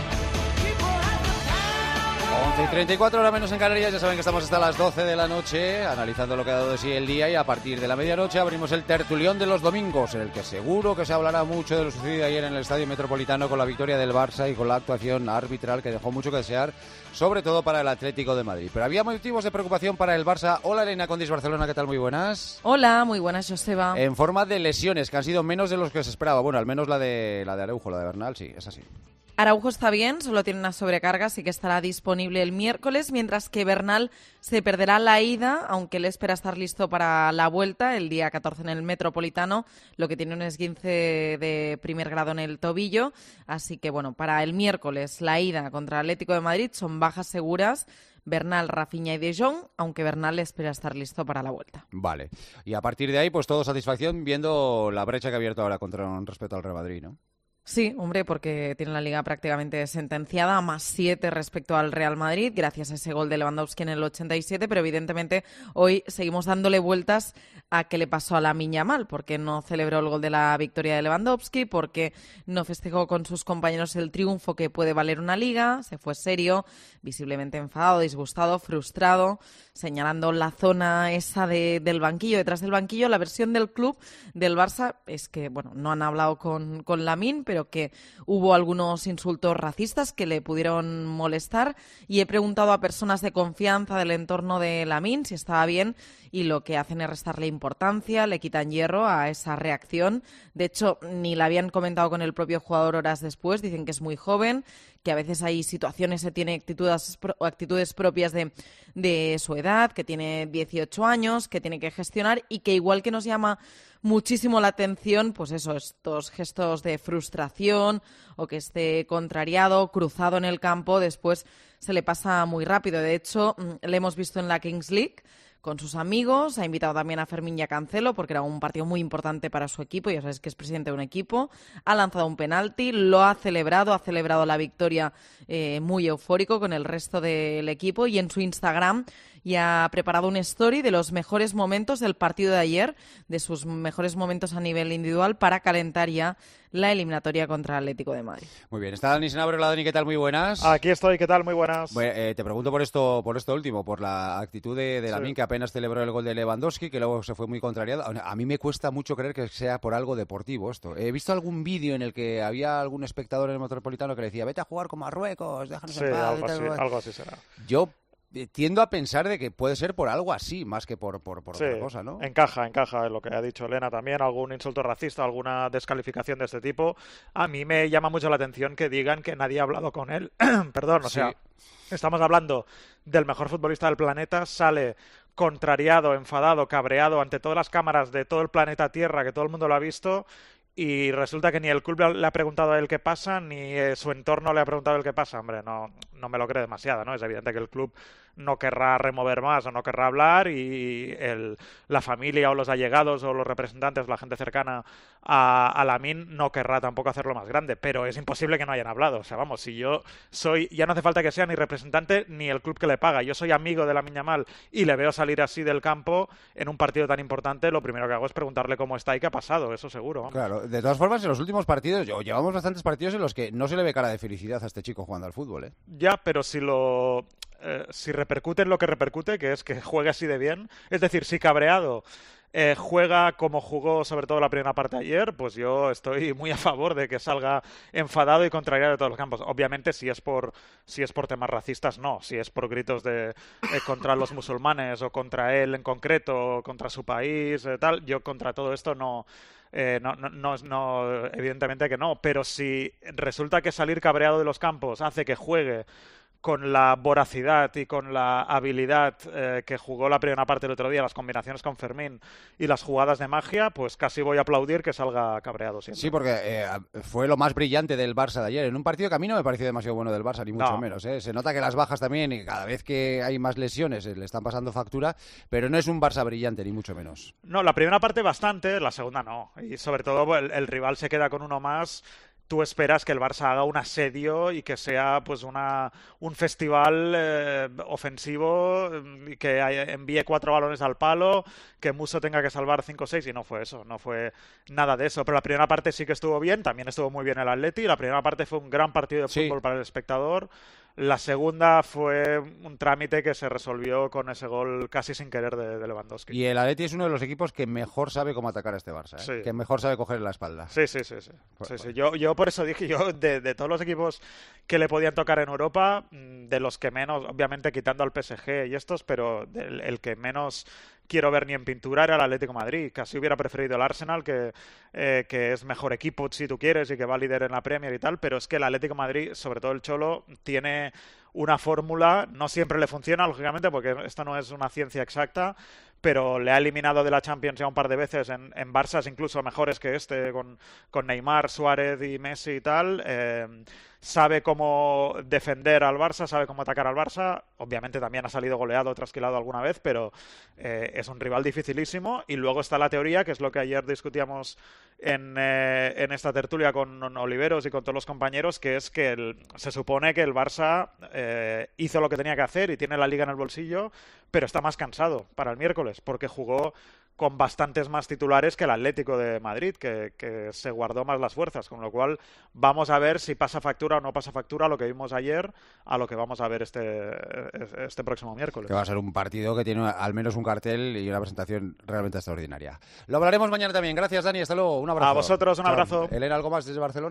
11:34, hora menos en Canarias. Ya saben que estamos hasta las 12 de la noche analizando lo que ha dado de sí el día, y a partir de la medianoche abrimos el tertulión de los domingos, en el que seguro que se hablará mucho de lo sucedido ayer en el Estadio Metropolitano con la victoria del Barça y con la actuación arbitral que dejó mucho que desear, sobre todo para el Atlético de Madrid. Pero había motivos de preocupación para el Barça. Hola, Elena Condis, Barcelona, ¿qué tal? Muy buenas. Hola, muy buenas, Joseba. En forma de lesiones, que han sido menos de los que se esperaba. Bueno, al menos la de Araujo, la de Bernal, sí, es así. Araujo está bien, solo tiene una sobrecarga, así que estará disponible el miércoles, mientras que Bernal se perderá la ida, aunque él espera estar listo para la vuelta el día 14 en el Metropolitano, lo que tiene un esguince de primer grado en el tobillo. Así que, bueno, para el miércoles la ida contra el Atlético de Madrid son bajas seguras. Bernal, Rafinha y De Jong, aunque Bernal espera estar listo para la vuelta. Vale. Y a partir de ahí, pues todo satisfacción viendo la brecha que ha abierto ahora respecto al Real Madrid, ¿no? Sí, hombre, porque tiene la Liga prácticamente sentenciada, a +7 respecto al Real Madrid, gracias a ese gol de Lewandowski en el 87, pero evidentemente hoy seguimos dándole vueltas a qué le pasó a Lamine Yamal, porque no celebró el gol de la victoria de Lewandowski, porque no festejó con sus compañeros el triunfo que puede valer una Liga, se fue serio, visiblemente enfadado, disgustado, frustrado, señalando la zona esa del banquillo, detrás del banquillo. La versión del club del Barça es que, bueno, no han hablado con Lamine, pero que hubo algunos insultos racistas que le pudieron molestar, y he preguntado a personas de confianza del entorno de Lamine si estaba bien, y lo que hacen es restarle importancia, le quitan hierro a esa reacción. De hecho, ni la habían comentado con el propio jugador horas después, dicen que es muy joven, que a veces hay situaciones, se tiene actitudes propias de su edad, que tiene 18 años, que tiene que gestionar, y que igual que nos llama muchísimo la atención, pues eso, estos gestos de frustración o que esté contrariado, cruzado en el campo, después se le pasa muy rápido. De hecho, le hemos visto en la Kings League con sus amigos, ha invitado también a Fermín y a Cancelo porque era un partido muy importante para su equipo, ya sabes que es presidente de un equipo, ha lanzado un penalti, lo ha celebrado la victoria muy eufórico con el resto del equipo, y en su Instagram ya ha preparado un story de los mejores momentos del partido de ayer, de sus mejores momentos a nivel individual, para calentar ya la eliminatoria contra el Atlético de Madrid. Muy bien, está Dani Senabre. Hola Dani, ¿qué tal? Muy buenas. Aquí estoy, ¿qué tal? Muy buenas. Bueno, te pregunto por esto último, por la actitud de Lamine, que apenas celebró el gol de Lewandowski, que luego se fue muy contrariado. A mí me cuesta mucho creer que sea por algo deportivo esto. He visto algún vídeo en el que había algún espectador en el Metropolitano que le decía, vete a jugar con Marruecos, déjanos en paz. Algo así será. Yo tiendo a pensar de que puede ser por algo así, más que por otra cosa, ¿no? Encaja en lo que ha dicho Elena también, algún insulto racista, alguna descalificación de este tipo. A mí me llama mucho la atención que digan que nadie ha hablado con él. Perdón, o sea, estamos hablando del mejor futbolista del planeta, sale contrariado, enfadado, cabreado ante todas las cámaras de todo el planeta Tierra, que todo el mundo lo ha visto, y resulta que ni el club le ha preguntado a él qué pasa, ni su entorno le ha preguntado a él qué pasa. Hombre, no me lo creo demasiado, ¿no? Es evidente que el club no querrá remover más o no querrá hablar, y la familia o los allegados o los representantes, la gente cercana a Lamine no querrá tampoco hacerlo más grande, pero es imposible que no hayan hablado. O sea, vamos, si yo ya no hace falta que sea ni representante ni el club que le paga, yo soy amigo de Lamine Yamal y le veo salir así del campo en un partido tan importante, lo primero que hago es preguntarle cómo está y qué ha pasado, eso seguro. Vamos. Claro, de todas formas, en los últimos partidos, llevamos bastantes partidos en los que no se le ve cara de felicidad a este chico jugando al fútbol, ¿eh? Ya, pero si repercute en lo que repercute, que es que juegue así de bien, es decir, si cabreado juega como jugó sobre todo la primera parte ayer, pues yo estoy muy a favor de que salga enfadado y contrariado de todos los campos. Obviamente, si es por temas racistas, no. Si es por gritos contra los musulmanes o contra él en concreto, o contra su país, tal, yo contra todo esto no, evidentemente que no. Pero si resulta que salir cabreado de los campos hace que juegue con la voracidad y con la habilidad que jugó la primera parte del otro día, las combinaciones con Fermín y las jugadas de magia, pues casi voy a aplaudir que salga cabreado siempre. Sí, porque fue lo más brillante del Barça de ayer, en un partido que a mí no me pareció demasiado bueno del Barça, ni mucho menos, ¿eh? Se nota que las bajas también, y cada vez que hay más lesiones le están pasando factura, pero no es un Barça brillante, ni mucho menos. No, la primera parte bastante, la segunda no. Y sobre todo el rival se queda con uno más. Tú esperas que el Barça haga un asedio y que sea pues un festival ofensivo, que envíe 4 balones al palo, que Musso tenga que salvar 5 o 6, y no fue eso, no fue nada de eso. Pero la primera parte sí que estuvo bien, también estuvo muy bien el Atleti, la primera parte fue un gran partido de fútbol para el espectador. La segunda fue un trámite que se resolvió con ese gol casi sin querer de Lewandowski. Y el Atleti es uno de los equipos que mejor sabe cómo atacar a este Barça, ¿eh? Sí. Que mejor sabe coger en la espalda. Sí. Yo por eso dije, de todos los equipos que le podían tocar en Europa, de los que menos, obviamente quitando al PSG y estos, pero el que menos quiero ver ni en pintura era el Atlético de Madrid. Casi hubiera preferido el Arsenal, que es mejor equipo si tú quieres y que va líder en la Premier y tal, pero es que el Atlético de Madrid, sobre todo el Cholo, tiene una fórmula, no siempre le funciona, lógicamente, porque esto no es una ciencia exacta, pero le ha eliminado de la Champions ya un par de veces en Barças incluso mejores que este, con Neymar, Suárez y Messi y tal. Sabe cómo defender al Barça, sabe cómo atacar al Barça. Obviamente también ha salido goleado, trasquilado alguna vez, pero es un rival dificilísimo. Y luego está la teoría, que es lo que ayer discutíamos en esta tertulia con Oliveros y con todos los compañeros, que es que se supone que el Barça hizo lo que tenía que hacer y tiene la Liga en el bolsillo, pero está más cansado para el miércoles, porque jugó con bastantes más titulares que el Atlético de Madrid, que se guardó más las fuerzas, con lo cual vamos a ver si pasa factura o no pasa factura lo que vimos ayer a lo que vamos a ver este próximo miércoles. Que va a ser un partido que tiene al menos un cartel y una presentación realmente extraordinaria. Lo hablaremos mañana también. Gracias, Dani. Hasta luego. Un abrazo. A vosotros, un abrazo. Elena, ¿algo más desde Barcelona?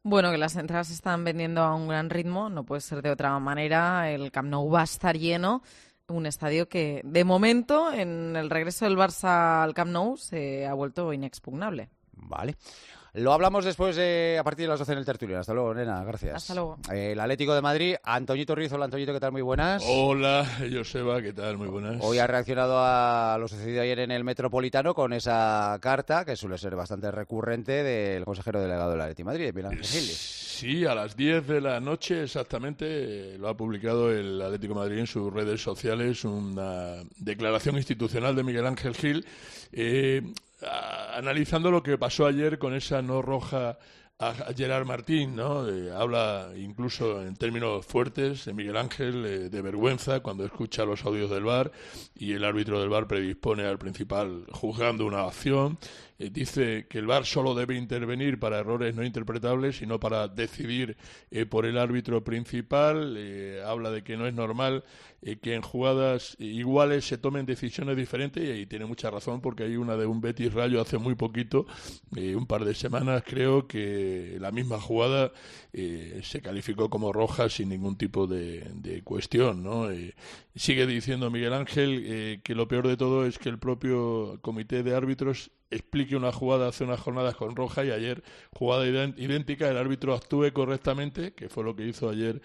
Bueno, que las entradas se están vendiendo a un gran ritmo, no puede ser de otra manera. El Camp Nou va a estar lleno, un estadio que de momento en el regreso del Barça al Camp Nou se ha vuelto inexpugnable. Vale. Lo hablamos después a partir de las 12 en el tertuliano. Hasta luego, nena, gracias. Hasta luego. El Atlético de Madrid, Antoñito Ruiz. Hola, Antoñito, ¿qué tal? Muy buenas. Hola, Joseba, ¿qué tal? Muy buenas. Hoy ha reaccionado a lo sucedido ayer en el Metropolitano con esa carta, que suele ser bastante recurrente, del consejero delegado del Atlético de Madrid, Miguel Ángel Gil. Sí, a las 10 de la noche exactamente lo ha publicado el Atlético de Madrid en sus redes sociales, una declaración institucional de Miguel Ángel Gil, analizando lo que pasó ayer con esa no roja a Gerard Martín, ¿no? Habla incluso en términos fuertes de Miguel Ángel, de vergüenza cuando escucha los audios del VAR y el árbitro del VAR predispone al principal juzgando una acción. Dice que el VAR solo debe intervenir para errores no interpretables y no para decidir por el árbitro principal. Habla de que no es normal que en jugadas iguales se tomen decisiones diferentes, y tiene mucha razón, porque hay una de un Betis Rayo hace muy poquito, un par de semanas creo, que la misma jugada se calificó como roja sin ningún tipo de cuestión, ¿no? Sigue diciendo Miguel Ángel que lo peor de todo es que el propio comité de árbitros explique una jugada hace unas jornadas con roja y ayer jugada idéntica, el árbitro actúe correctamente, que fue lo que hizo ayer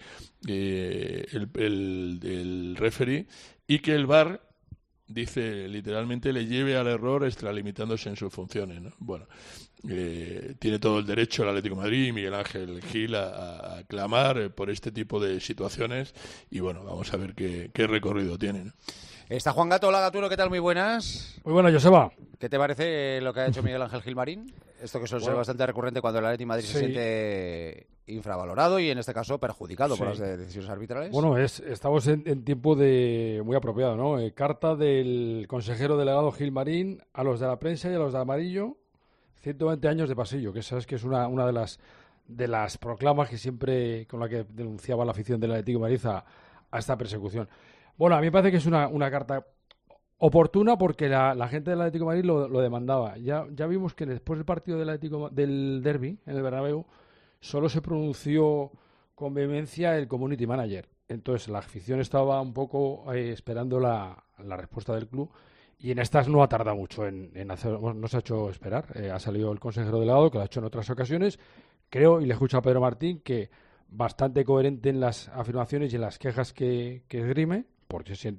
el referee, y que el VAR, dice literalmente, le lleve al error extralimitándose en sus funciones, ¿no? Bueno, tiene todo el derecho el Atlético de Madrid y Miguel Ángel Gil a clamar por este tipo de situaciones, y bueno, vamos a ver qué recorrido tienen. Está Juan Gato. Hola, Gatuno, ¿qué tal? Muy buenas. Muy buenas, Joseba. ¿Qué te parece lo que ha hecho Miguel Ángel Gilmarín? Esto que suele ser bastante recurrente cuando el Atlético de Madrid se siente infravalorado y en este caso perjudicado por las decisiones arbitrales. Bueno, estamos en tiempo muy apropiado, ¿no? Carta del consejero delegado Gilmarín a los de la prensa y a los de amarillo, 120 años de pasillo, que sabes que es una de las proclamas que siempre con la que denunciaba la afición del Atlético de Madrid a esta persecución. Bueno, a mí me parece que es una carta oportuna porque la gente del Atlético de Madrid lo demandaba. Ya vimos que después del partido del derbi en el Bernabéu solo se pronunció con vehemencia el community manager. Entonces la afición estaba un poco esperando la respuesta del club, y en estas no ha tardado mucho en hacer, no se ha hecho esperar. Ha salido el consejero delegado, que lo ha hecho en otras ocasiones, creo, y le escucho a Pedro Martín, que bastante coherente en las afirmaciones y en las quejas que esgrime, porque se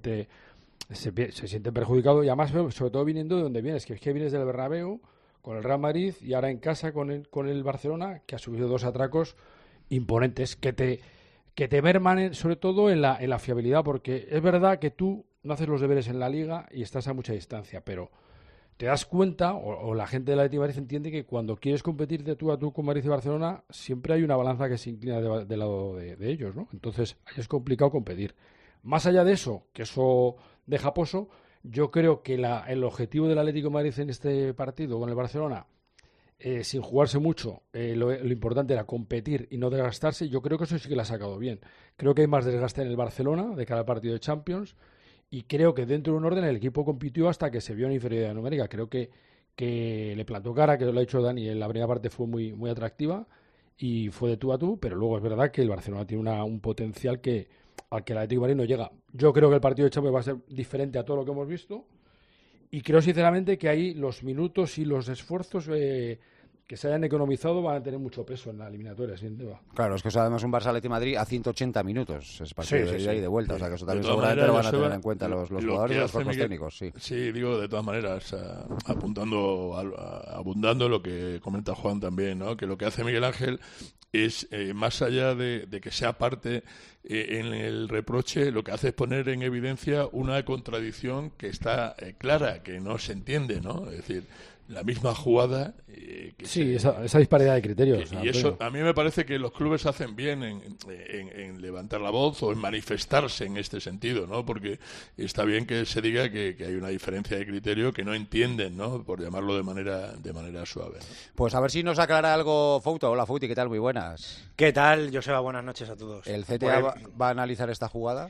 siente perjudicado, y además sobre todo viniendo de donde vienes, que es que vienes del Bernabéu con el Real Madrid y ahora en casa con el Barcelona, que ha subido 2 atracos imponentes que te merman sobre todo en la fiabilidad, porque es verdad que tú no haces los deberes en la Liga y estás a mucha distancia, pero te das cuenta, o la gente de la Atlético de Madrid entiende, que cuando quieres competir de tú a tú con Madrid y Barcelona siempre hay una balanza que se inclina del lado de ellos, ¿no? Entonces ahí es complicado competir. Más allá de eso, que eso deja pozo, yo creo que el objetivo del Atlético de Madrid en este partido con el Barcelona, sin jugarse mucho, lo importante era competir y no desgastarse. Yo creo que eso sí que lo ha sacado bien. Creo que hay más desgaste en el Barcelona de cara al partido de Champions, y creo que dentro de un orden el equipo compitió hasta que se vio en inferioridad numérica. Creo que le plantó cara, que lo ha hecho Dani, en la primera parte fue muy, muy atractiva y fue de tú a tú, pero luego es verdad que el Barcelona tiene un potencial al que el Atlético de Madrid no llega. Yo creo que el partido de Champions va a ser diferente a todo lo que hemos visto, y creo sinceramente que ahí los minutos y los esfuerzos que se hayan economizado van a tener mucho peso en la eliminatoria, sin duda. Claro, es que eso además un Barça Atlético de Madrid a 180 minutos, es partido de ida y de vuelta, o sea que eso también seguramente lo van a tener en cuenta los jugadores y los cuerpos técnicos. Sí, digo, de todas maneras, abundando lo que comenta Juan también, ¿no? Que lo que hace Miguel Ángel es, más allá de que sea parte en el reproche, lo que hace es poner en evidencia una contradicción que está clara, que no se entiende, ¿no? Es decir, la misma jugada. Esa disparidad de criterios. Y eso a mí me parece que los clubes hacen bien en levantar la voz o en manifestarse en este sentido, ¿no? Porque está bien que se diga que hay una diferencia de criterio que no entienden, ¿no? Por llamarlo de manera suave, ¿no? Pues a ver si nos aclara algo Fouto. Hola, Fouti, ¿qué tal? Muy buenas. ¿Qué tal, Joseba? Buenas noches a todos. ¿El CTA va a analizar esta jugada?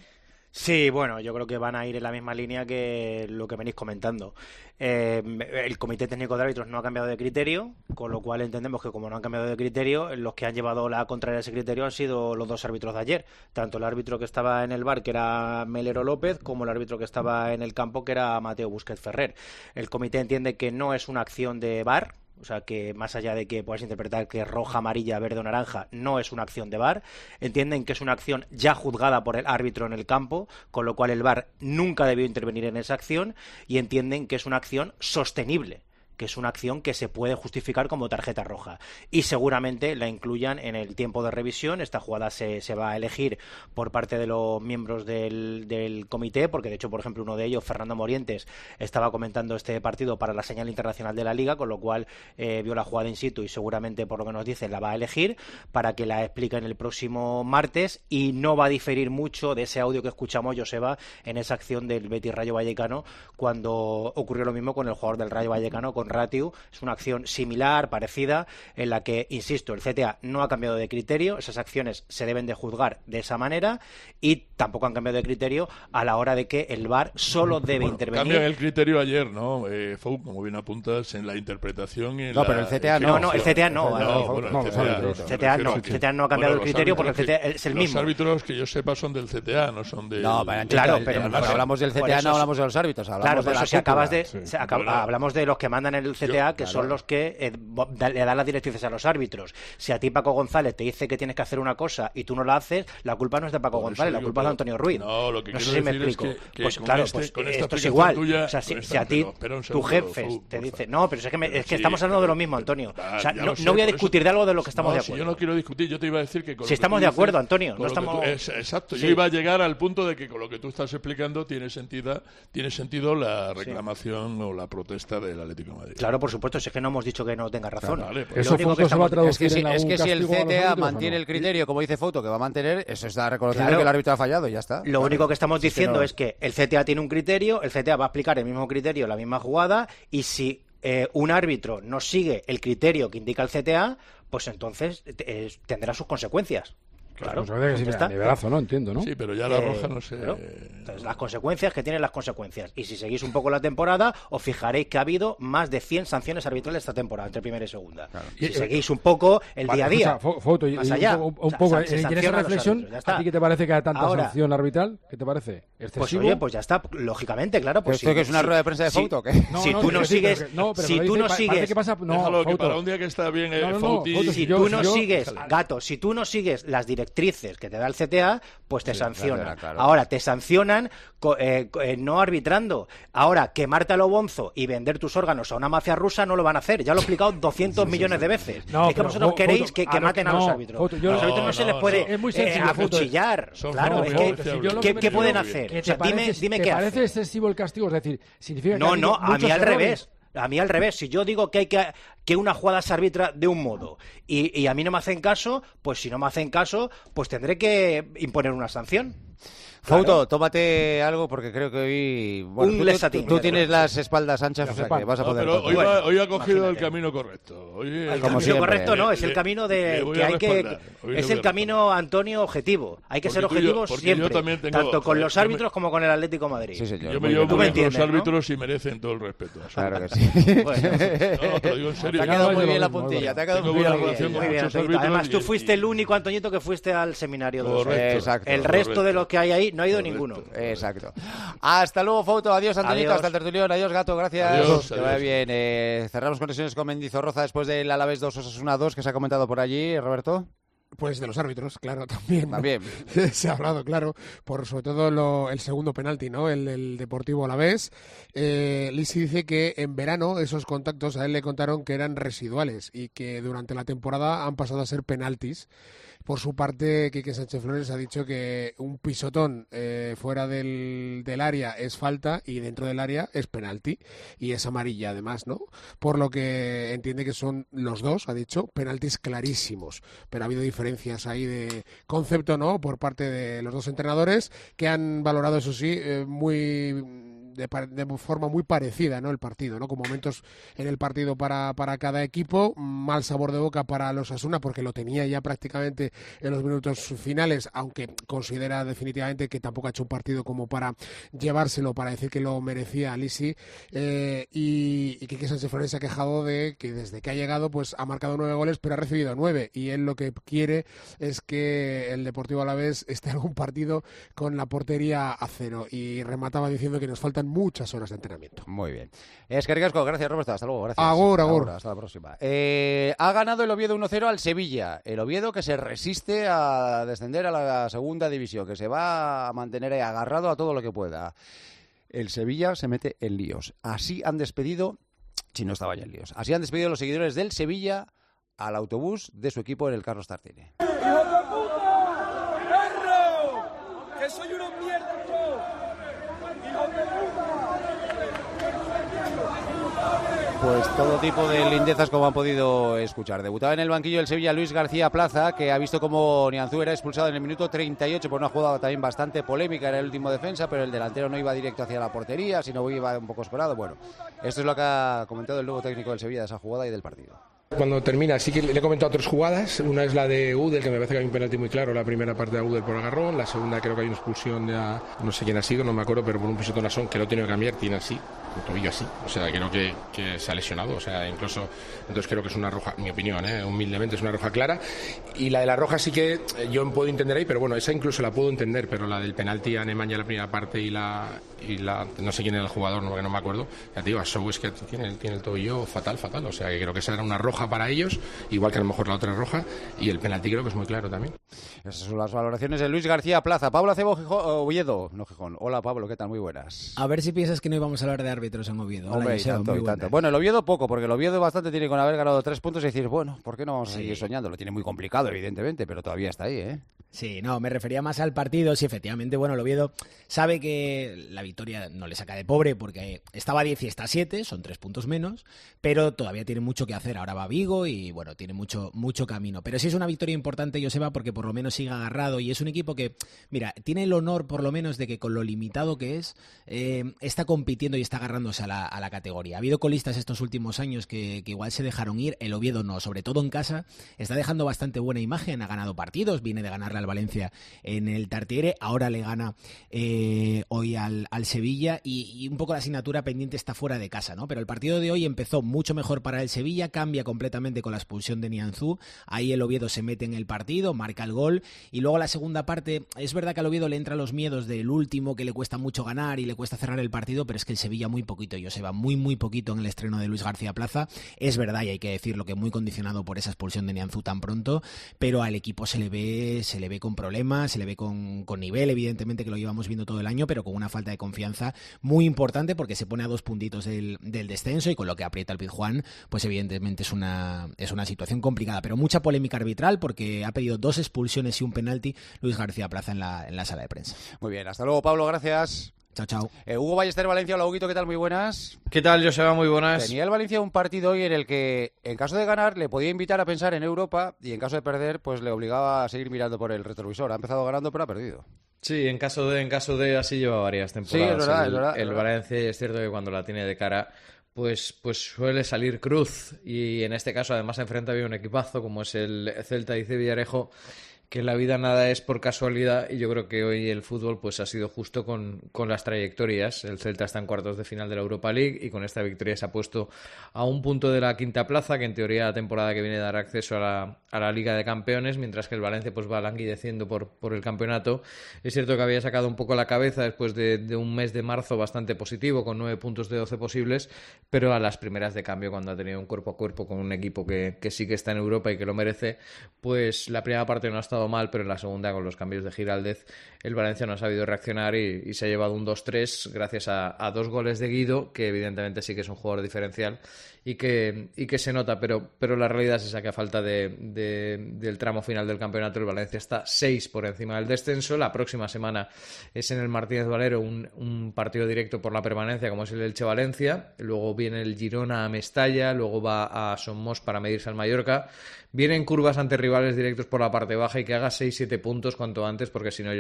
Sí, bueno, yo creo que van a ir en la misma línea que lo que venís comentando. El Comité Técnico de Árbitros no ha cambiado de criterio, con lo cual entendemos que como no han cambiado de criterio, los que han llevado la contraria a ese criterio han sido los dos árbitros de ayer, tanto el árbitro que estaba en el VAR, que era Melero López, como el árbitro que estaba en el campo, que era Mateo Busquets Ferrer. El comité entiende que no es una acción de VAR, o sea que más allá de que puedas interpretar que es roja, amarilla, verde o naranja, no es una acción de VAR. Entienden que es una acción ya juzgada por el árbitro en el campo, con lo cual el VAR nunca debió intervenir en esa acción, y entienden que es una acción sostenible, que es una acción que se puede justificar como tarjeta roja, y seguramente la incluyan en el tiempo de revisión. Esta jugada se va a elegir por parte de los miembros del comité, porque de hecho, por ejemplo, uno de ellos, Fernando Morientes, estaba comentando este partido para la señal internacional de la Liga, con lo cual vio la jugada in situ y seguramente, por lo que nos dicen, la va a elegir para que la expliquen el próximo martes, y no va a diferir mucho de ese audio que escuchamos, Joseba, en esa acción del Betis Rayo Vallecano, cuando ocurrió lo mismo con el jugador del Rayo Vallecano, con Ratiu. Es una acción similar, parecida, en la que, insisto, el CTA no ha cambiado de criterio, esas acciones se deben de juzgar de esa manera, y tampoco han cambiado de criterio a la hora de que el VAR solo debe intervenir. Cambian el criterio ayer, ¿no? Fou, como bien apuntas, en la interpretación y en pero el CTA no. No, el CTA no. El CTA no ha cambiado el criterio, porque el CTA es el mismo. Los árbitros que yo sepa son del CTA, no son del... No, claro, pero hablamos del CTA, no hablamos de los árbitros. Claro, por eso si hablamos de los que mandan el CTA, que son los que le dan las directrices a los árbitros. Si a ti Paco González te dice que tienes que hacer una cosa y tú no la haces, la culpa no es de Paco González, la culpa es de Antonio Ruiz. No, lo que sé si me explico. Pues claro, esto es igual. O sea, si a ti tu jefe te dice... No, pero es que estamos hablando de lo mismo, Antonio. O sea, no voy a discutir de algo de lo que estamos de acuerdo. Yo no quiero discutir, yo te iba a decir que... Si estamos de acuerdo, Antonio. No estamos... Exacto, yo iba a llegar al punto de que con lo que tú estás explicando tiene sentido la reclamación o la protesta del Atlético de Madrid. Claro, por supuesto, si es que no hemos dicho que no tenga razón. Vale, pues eso se va a traducir es que si el CTA mantiene el criterio, como dice Foto, que va a mantener, eso está reconociendo que el árbitro ha fallado y ya está. Lo único que estamos diciendo es que el CTA tiene un criterio, el CTA va a aplicar el mismo criterio, la misma jugada, y si un árbitro no sigue el criterio que indica el CTA, pues entonces tendrá sus consecuencias. Claro, pues a nivelazo, ¿no? Entiendo, ¿no? Sí, pero ya la roja no sé. Entonces, las consecuencias que tienen las consecuencias. Y si seguís un poco la temporada, os fijaréis que ha habido más de 100 sanciones arbitrales esta temporada, entre primera y segunda. Claro. Si seguís un poco el día a día, Foto, más allá. Un poco, en esa reflexión, ¿a ti qué te parece que haya tanta sanción arbitral? ¿Qué te parece? ¿Excesivo? Pues oye, pues ya está. Lógicamente, claro. Pues ¿Esto que es una rueda de prensa de Foto o qué? Si tú no sigues... Si tú no sigues... Déjalo que para un día que está bien si tú no sigues, Gato, si tú no sigues las directrices que te da el CTA, pues te sancionan. Claro. Ahora, te sancionan no arbitrando. Ahora, quemarte a lo bonzo y vender tus órganos a una mafia rusa no lo van a hacer. Ya lo he explicado 200 millones de veces. Es que vosotros queréis que maten a los árbitros. A los árbitros no se les puede acuchillar. Claro, es que ¿qué pueden hacer? Dime qué hace. ¿Parece excesivo el castigo? Es decir, significa que no, a mí al revés. A mí al revés, si yo digo que una jugada se arbitra de un modo y a mí no me hacen caso, pues si no me hacen caso, pues tendré que imponer una sanción. Fouto, Claro. Tómate algo porque creo que hoy... Bueno, Un lesatín. tú tienes las espaldas anchas, o sea que vas a poder... Pero hoy ha cogido el camino correcto. El camino correcto no, es el camino de que hay que... Es el camino, Antonio, objetivo. Hay que ser objetivos siempre, tanto con los árbitros como con el Atlético de Madrid. Sí, señor. Yo me llevo muy bien con los árbitros y merecen todo el respeto. Claro que sí. Bueno, no, te lo digo en serio. Te ha quedado muy bien la puntilla, te ha quedado muy bien. Además, tú fuiste el único, Antoñito, que fuiste al seminario de los Exacto. El resto de los que hay ahí no ha ido ninguno. Exacto. Hasta luego, Foto. Adiós, Antonito. Hasta el tertulión. Adiós, Gato. Gracias. Adiós, que vaya bien. Cerramos conexiones con Mendizorroza después del Alavés 2 Osasuna 2 que se ha comentado por allí, Roberto. Pues de los árbitros, claro, también. Se ha hablado, claro, por sobre todo el segundo penalti, ¿no? El Deportivo Alavés. Lisi dice que en verano esos contactos a él le contaron que eran residuales y que durante la temporada han pasado a ser penaltis. Por su parte, Quique Sánchez Flores ha dicho que un pisotón fuera del área es falta y dentro del área es penalti y es amarilla además, ¿no? Por lo que entiende que son los dos, ha dicho, penaltis clarísimos. Pero ha habido diferencias ahí de concepto, ¿no? Por parte de los dos entrenadores que han valorado, eso sí, muy de forma muy parecida, ¿no? El partido, ¿no? Con momentos en el partido para cada equipo, mal sabor de boca para los Osasuna porque lo tenía ya prácticamente en los minutos finales, aunque considera definitivamente que tampoco ha hecho un partido como para llevárselo, para decir que lo merecía Lisi, y Quique Sánchez Flores se ha quejado de que desde que ha llegado pues ha marcado 9 goles pero ha recibido 9, y él lo que quiere es que el Deportivo Alavés esté en algún partido con la portería a 0, y remataba diciendo que nos faltan muchas horas de entrenamiento. Muy bien. Es que ricasco, gracias Roberto, hasta luego, gracias. Agur. Hasta la próxima. Ha ganado el Oviedo 1-0 al Sevilla, el Oviedo que se resiste a descender a la segunda división, que se va a mantener agarrado a todo lo que pueda. El Sevilla se mete en líos. Así han despedido, si no estaba ya en líos, así han despedido los seguidores del Sevilla al autobús de su equipo en el Carlos Tartiere. ¡Hijo de puta! ¡Perro! ¡Que soy unos mierdas! ¡Hijo de puta! Pues todo tipo de lindezas como han podido escuchar. Debutaba en el banquillo del Sevilla Luis García Plaza, que ha visto como Nianzú era expulsado en el minuto 38 por una jugada también bastante polémica, era el último defensa, pero el delantero no iba directo hacia la portería, sino iba un poco escorado. Bueno, esto es lo que ha comentado el nuevo técnico del Sevilla de esa jugada y del partido. Cuando termina, sí que le he comentado 3 jugadas. Una es la de Udel, que me parece que hay un penalti muy claro, la primera parte de Udel por agarrón. La segunda creo que hay una expulsión de no sé quién ha sido, no me acuerdo, pero por un pisotón Nasón que lo tiene que cambiar, tiene así, un tobillo así. O sea, creo que se ha lesionado, o sea, incluso, entonces creo que es una roja, en mi opinión, humildemente es una roja clara. Y la de la roja sí que yo puedo entender ahí, pero bueno, esa incluso la puedo entender, pero la del penalti a Nemanja la primera parte y la no sé quién era el jugador, no me acuerdo. Ya te digo, a Sou es que tiene el tobillo fatal, o sea, que creo que esa era una roja para ellos, igual que a lo mejor la otra es roja, y el penalti creo que es muy claro también. Esas son las valoraciones de Luis García Plaza. Pablo Acebo, Oviedo, no Gijón. Hola Pablo, ¿qué tal? Muy buenas. A ver si piensas que no íbamos a hablar de árbitros en Oviedo. Hombre, y tanto. Bueno, el Oviedo poco, porque el Oviedo bastante tiene con haber ganado 3 puntos y decir, bueno, ¿por qué no vamos a seguir soñando? Lo tiene muy complicado, evidentemente, pero todavía está ahí, ¿eh? Sí, no, me refería más al partido. Sí, efectivamente, bueno, el Oviedo sabe que la victoria no le saca de pobre porque estaba a 10 y está a 7, son 3 puntos menos, pero todavía tiene mucho que hacer. Ahora va Vigo y, bueno, tiene mucho camino. Pero sí es una victoria importante, Joseba, porque por lo menos sigue agarrado y es un equipo que, mira, tiene el honor por lo menos de que con lo limitado que es, está compitiendo y está agarrándose a la categoría. Ha habido colistas estos últimos años que igual se dejaron ir, el Oviedo no, sobre todo en casa, está dejando bastante buena imagen, ha ganado partidos, viene de ganarle al Valencia en el Tartiere, ahora le gana hoy al Sevilla y un poco la asignatura pendiente está fuera de casa, ¿no? Pero el partido de hoy empezó mucho mejor para el Sevilla, cambia completamente con la expulsión de Nianzú, ahí el Oviedo se mete en el partido, marca el gol y luego la segunda parte, es verdad que al Oviedo le entran los miedos del último, que le cuesta mucho ganar y le cuesta cerrar el partido, pero es que el Sevilla muy poquito, Joseba, muy poquito en el estreno de Luis García Plaza, es verdad y hay que decirlo que muy condicionado por esa expulsión de Nianzú tan pronto, pero al equipo se le ve con problemas, se le ve con nivel, evidentemente que lo llevamos viendo todo el año, pero con una falta de confianza muy importante porque se pone a 2 puntitos del descenso y con lo que aprieta el Pizjuán, pues evidentemente es una situación complicada, pero mucha polémica arbitral porque ha pedido 2 expulsiones y un penalti Luis García Plaza en la sala de prensa. Muy bien, hasta luego Pablo, gracias. Chao. Hugo Ballester, Valencia. Hola, Huguito, ¿qué tal? Muy buenas. ¿Qué tal, Joseba? Muy buenas. Tenía el Valencia un partido hoy en el que, en caso de ganar, le podía invitar a pensar en Europa y en caso de perder, pues le obligaba a seguir mirando por el retrovisor. Ha empezado ganando, pero ha perdido. Sí, en caso de así lleva varias temporadas. Sí, es verdad. El Valencia, es cierto que cuando la tiene de cara, pues suele salir cruz. Y en este caso, además, enfrenta bien un equipazo como es el Celta, dice Villarejo, que en la vida nada es por casualidad y yo creo que hoy el fútbol pues ha sido justo con las trayectorias. El Celta está en cuartos de final de la Europa League y con esta victoria se ha puesto a un punto de la quinta plaza, que en teoría la temporada que viene dará acceso a la Liga de Campeones, mientras que el Valencia pues va languideciendo por el campeonato. Es cierto que había sacado un poco la cabeza después de un mes de marzo bastante positivo, con 9 puntos de 12 posibles, pero a las primeras de cambio, cuando ha tenido un cuerpo a cuerpo con un equipo que sí que está en Europa y que lo merece, pues la primera parte no ha estado mal, pero en la segunda, con los cambios de Giraldez, el Valencia no ha sabido reaccionar y se ha llevado un 2-3 gracias a 2 goles de Guido, que evidentemente sí que es un jugador diferencial y que se nota, pero la realidad es esa, que a falta del tramo final del campeonato el Valencia está 6 por encima del descenso. La próxima semana es en el Martínez Valero un partido directo por la permanencia como es el Elche-Valencia, luego viene el Girona a Mestalla, luego va a Somos para medirse al Mallorca, vienen curvas ante rivales directos por la parte baja y que haga 6-7 puntos cuanto antes, porque si no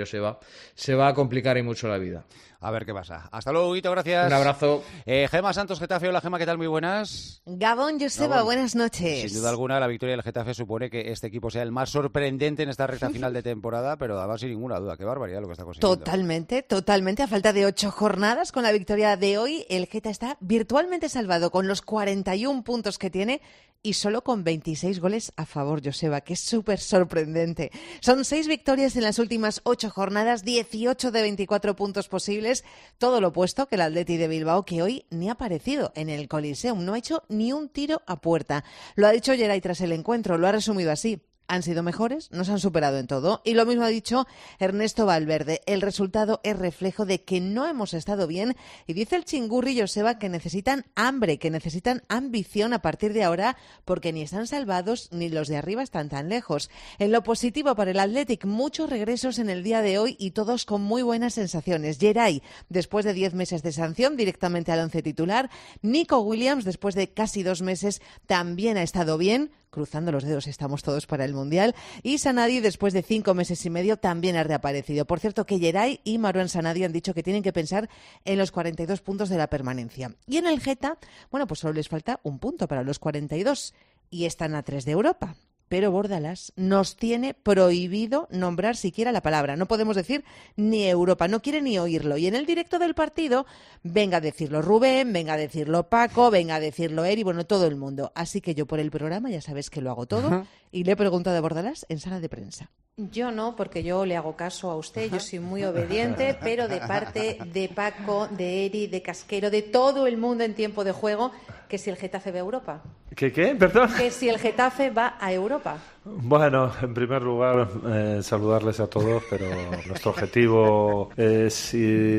se va a complicar y mucho la vida. A ver qué pasa. Hasta luego, Huguito, gracias. Un abrazo. Gema Santos, Getafe. Hola, Gema, ¿qué tal? Muy buenas. Gabón, Joseba, buenas noches. Sin duda alguna, la victoria del Getafe supone que este equipo sea el más sorprendente en esta recta final de temporada, pero además sin ninguna duda. Qué barbaridad lo que está consiguiendo. Totalmente. A falta de 8 jornadas, con la victoria de hoy, el Geta está virtualmente salvado con los 41 puntos que tiene y solo con 26 goles a favor, Joseba, que es súper sorprendente. Son 6 victorias en las últimas 8 jornadas, 18 de 24 puntos posibles, todo lo opuesto que el Athletic de Bilbao, que hoy ni ha aparecido en el Coliseum, no ha hecho ni un tiro a puerta. Lo ha dicho Geray tras el encuentro, lo ha resumido así. Han sido mejores, nos han superado en todo. Y lo mismo ha dicho Ernesto Valverde. El resultado es reflejo de que no hemos estado bien. Y dice el chingurri Joseba que necesitan hambre, que necesitan ambición a partir de ahora, porque ni están salvados ni los de arriba están tan lejos. En lo positivo para el Athletic, muchos regresos en el día de hoy y todos con muy buenas sensaciones. Geray, después de 10 meses de sanción, directamente al 11 titular. Nico Williams, después de casi 2 meses, también ha estado bien. Cruzando los dedos estamos todos para el Mundial. Y Sanadi, después de 5 meses y medio, también ha reaparecido. Por cierto, que Geray y Marouane Sanadi han dicho que tienen que pensar en los 42 puntos de la permanencia. Y en el Geta, bueno, pues solo les falta un punto para los 42 y están a 3 de Europa. Pero Bordalás nos tiene prohibido nombrar siquiera la palabra. No podemos decir ni Europa, no quiere ni oírlo. Y en el directo del partido, venga a decirlo Rubén, venga a decirlo Paco, venga a decirlo Eri, bueno, todo el mundo. Así que yo por el programa ya sabes que lo hago todo. Y le he preguntado a Bordalás en sala de prensa. Yo no, porque yo le hago caso a usted, yo soy muy obediente, pero de parte de Paco, de Eri, de Casquero, de todo el mundo en tiempo de juego, que si el Getafe va a Europa. ¿Qué? Perdón. Que si el Getafe va a Europa. Bueno, en primer lugar, saludarles a todos, pero nuestro objetivo es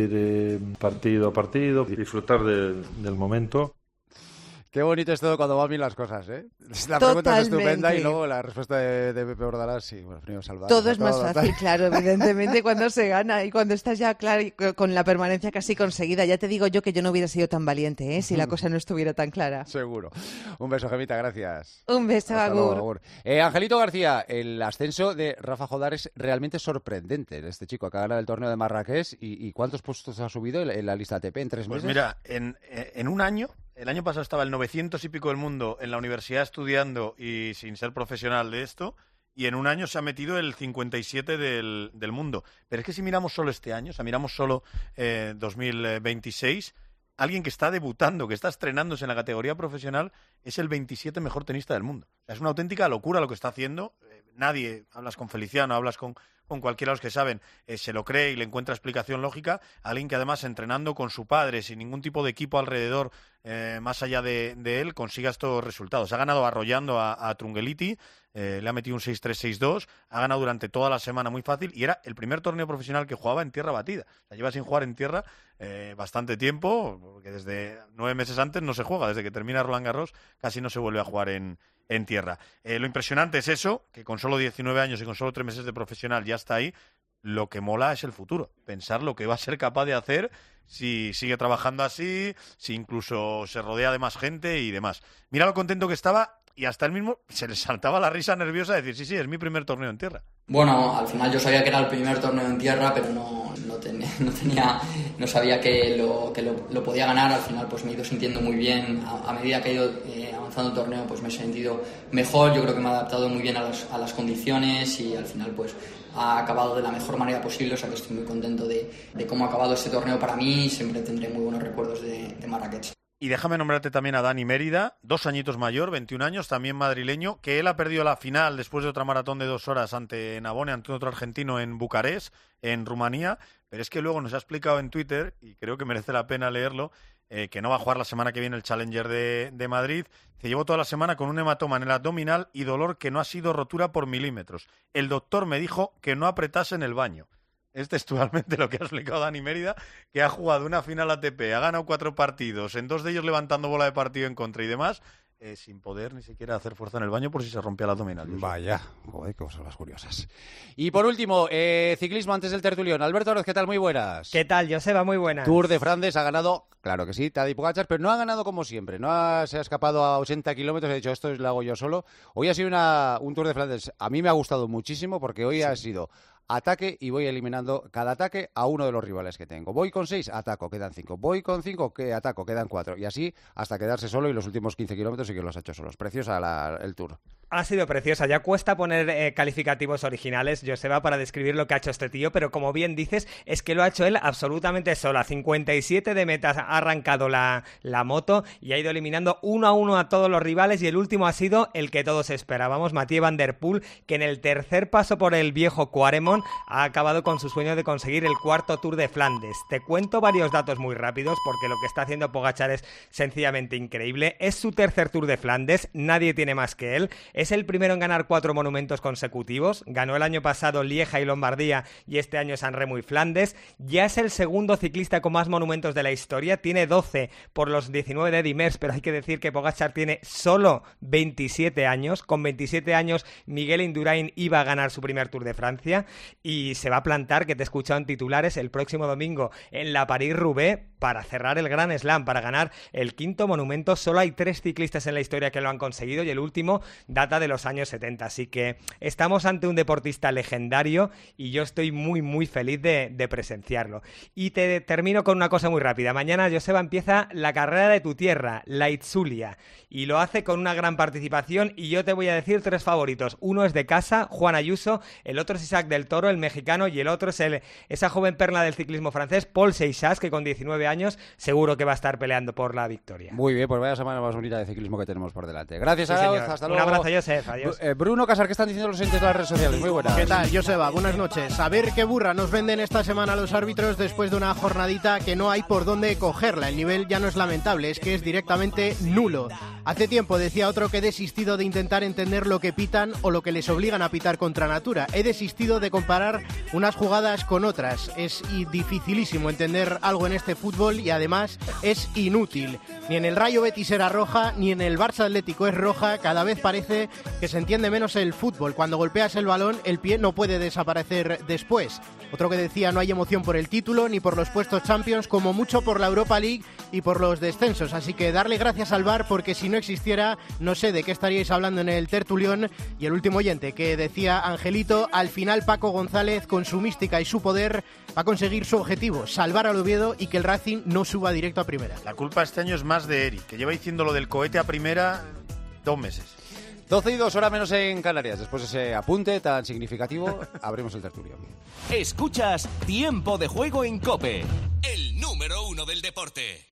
ir partido a partido, disfrutar del momento. Qué bonito es todo cuando van bien las cosas, ¿eh? La pregunta es estupenda y luego la respuesta de Pepe Bordalás, sí, bueno, primero salvar. Todo es más fácil, claro, evidentemente, cuando se gana y cuando estás ya, claro, con la permanencia casi conseguida. Ya te digo yo que yo no hubiera sido tan valiente, ¿eh? Si la cosa no estuviera tan clara. Seguro. Un beso, Gemita, gracias. Un beso, Agur. Angelito García, el ascenso de Rafa Jodar es realmente sorprendente. Este chico acaba de ganar el torneo de Marrakech y ¿cuántos puestos ha subido en la lista ATP en 3 meses? Pues mira, en un año... El año pasado estaba el 900 y pico del mundo en la universidad estudiando y sin ser profesional de esto, y en un año se ha metido el 57 del mundo. Pero es que si miramos solo este año, o sea, miramos solo 2026, alguien que está debutando, que está estrenándose en la categoría profesional, es el 27 mejor tenista del mundo. O sea, es una auténtica locura lo que está haciendo. Nadie, hablas con Feliciano, hablas con cualquiera de los que saben, se lo cree y le encuentra explicación lógica. Alguien que además entrenando con su padre, sin ningún tipo de equipo alrededor, más allá de él, consiga estos resultados. Ha ganado arrollando a Trungeliti, le ha metido un 6-3, 6-2, ha ganado durante toda la semana muy fácil y era el primer torneo profesional que jugaba en tierra batida. O sea, lleva sin jugar en tierra bastante tiempo, porque desde 9 meses antes no se juega, desde que termina Roland Garros casi no se vuelve a jugar en tierra. Lo impresionante es eso, que con solo 19 años y con solo 3 meses de profesional ya está ahí. Lo que mola es el futuro, pensar lo que va a ser capaz de hacer si sigue trabajando así, si incluso se rodea de más gente y demás. Mira lo contento que estaba y hasta él mismo se le saltaba la risa nerviosa de decir, sí, es mi primer torneo en tierra. Bueno, al final yo sabía que era el primer torneo en tierra, pero no sabía que lo podía ganar. Al final pues me he ido sintiendo muy bien. A medida que he ido avanzando el torneo pues me he sentido mejor. Yo creo que me he adaptado muy bien a las condiciones y al final pues ha acabado de la mejor manera posible. O sea que estoy muy contento de cómo ha acabado este torneo para mí y siempre tendré muy buenos recuerdos de Marrakech. Y déjame nombrarte también a Dani Mérida, 2 añitos mayor, 21 años, también madrileño, que él ha perdido la final después de otra maratón de 2 horas ante Navone, ante otro argentino en Bucarest, en Rumanía, pero es que luego nos ha explicado en Twitter, y creo que merece la pena leerlo, que no va a jugar la semana que viene el Challenger de Madrid. Se llevó toda la semana con un hematoma en el abdominal y dolor que no ha sido rotura por milímetros. El doctor me dijo que no apretase en el baño. Es textualmente lo que ha explicado Dani Mérida, que ha jugado una final ATP, ha ganado 4 partidos, en 2 de ellos levantando bola de partido en contra y demás. sin poder ni siquiera hacer fuerza en el baño por si se rompía el abdominal. Vaya, joder, qué cosas más curiosas. Y por último, ciclismo antes del tertulión. Alberto Oroz, ¿qué tal? Muy buenas. ¿Qué tal, Joseba? Muy buenas. Tour de Flandes ha ganado, claro que sí, Tadej Pogačar, pero no ha ganado como siempre. Se ha escapado a 80 kilómetros y ha dicho, esto lo hago yo solo. Hoy ha sido un Tour de Flandes. A mí me ha gustado muchísimo porque hoy ha sido ataque y voy eliminando cada ataque a uno de los rivales que tengo. Voy con 6, ataco, quedan 5. Voy con 5, ataco, quedan 4. Y así hasta quedarse solo, y los últimos 15 kilómetros sí que los ha hecho solos. Preciosa el Tour. Ha sido preciosa. Ya cuesta poner calificativos originales, Joseba, para describir lo que ha hecho este tío, pero como bien dices, es que lo ha hecho él absolutamente solo. A 57 de metas ha arrancado la moto y ha ido eliminando uno a uno a todos los rivales, y el último ha sido el que todos esperábamos, Mathieu van der Poel, que en el tercer paso por el viejo Quaremont ha acabado con su sueño de conseguir el 4º Tour de Flandes. Te cuento varios datos muy rápidos porque lo que está haciendo Pogačar es sencillamente increíble. Es su tercer Tour de Flandes, nadie tiene más que él. Es el primero en ganar 4 monumentos consecutivos. Ganó el año pasado Lieja y Lombardía y este año San Remo y Flandes. Ya es el segundo ciclista con más monumentos de la historia. Tiene 12 por los 19 de Eddy Merckx, pero hay que decir que Pogačar tiene solo 27 años. Con 27 años Miguel Indurain iba a ganar su primer Tour de Francia y se va a plantar, que te he escuchado en titulares, el próximo domingo en la París-Roubaix para cerrar el Grand Slam, para ganar el 5º monumento. Solo hay 3 ciclistas en la historia que lo han conseguido y el último data de los años 70, así que estamos ante un deportista legendario y yo estoy muy muy feliz de presenciarlo. Y te termino con una cosa muy rápida. Mañana, Joseba, empieza la carrera de tu tierra, la Itzulia, y lo hace con una gran participación, y yo te voy a decir 3 favoritos. Uno es de casa, Juan Ayuso, el otro es Isaac del Toro, el mexicano, y el otro es esa joven perla del ciclismo francés, Paul Seixas, que con 19 años seguro que va a estar peleando por la victoria. Muy bien, pues vaya semana más bonita de ciclismo que tenemos por delante. Gracias, sí, Arauz, hasta luego. Un abrazo, Josep, adiós. Bruno Casar, ¿qué están diciendo los entes de las redes sociales? Muy buenas. ¿Qué tal, Joseba? Buenas noches. A ver qué burra nos venden esta semana los árbitros después de una jornadita que no hay por dónde cogerla. El nivel ya no es lamentable, es que es directamente nulo. Hace tiempo decía otro que he desistido de intentar entender lo que pitan o lo que les obligan a pitar contra natura. He desistido de comparar unas jugadas con otras. Es dificilísimo entender algo en este fútbol y además es inútil. Ni en el Rayo Betis era roja, ni en el Barça Atlético es roja. Cada vez parece que se entiende menos el fútbol. Cuando golpeas el balón, el pie no puede desaparecer después. Otro que decía, no hay emoción por el título ni por los puestos Champions, como mucho por la Europa League y por los descensos. Así que darle gracias al VAR, porque si no existiera, no sé de qué estaríais hablando en el tertulión. Y el último oyente que decía, Angelito, al final Paco González, con su mística y su poder, va a conseguir su objetivo, salvar al Oviedo y que el Racing no suba directo a primera. La culpa este año es más de Eric, que lleva diciendo lo del cohete a primera 2 meses. 12:02, hora menos en Canarias. Después de ese apunte tan significativo, abrimos el tertulión. Escuchas Tiempo de Juego en COPE, el número 1 del deporte.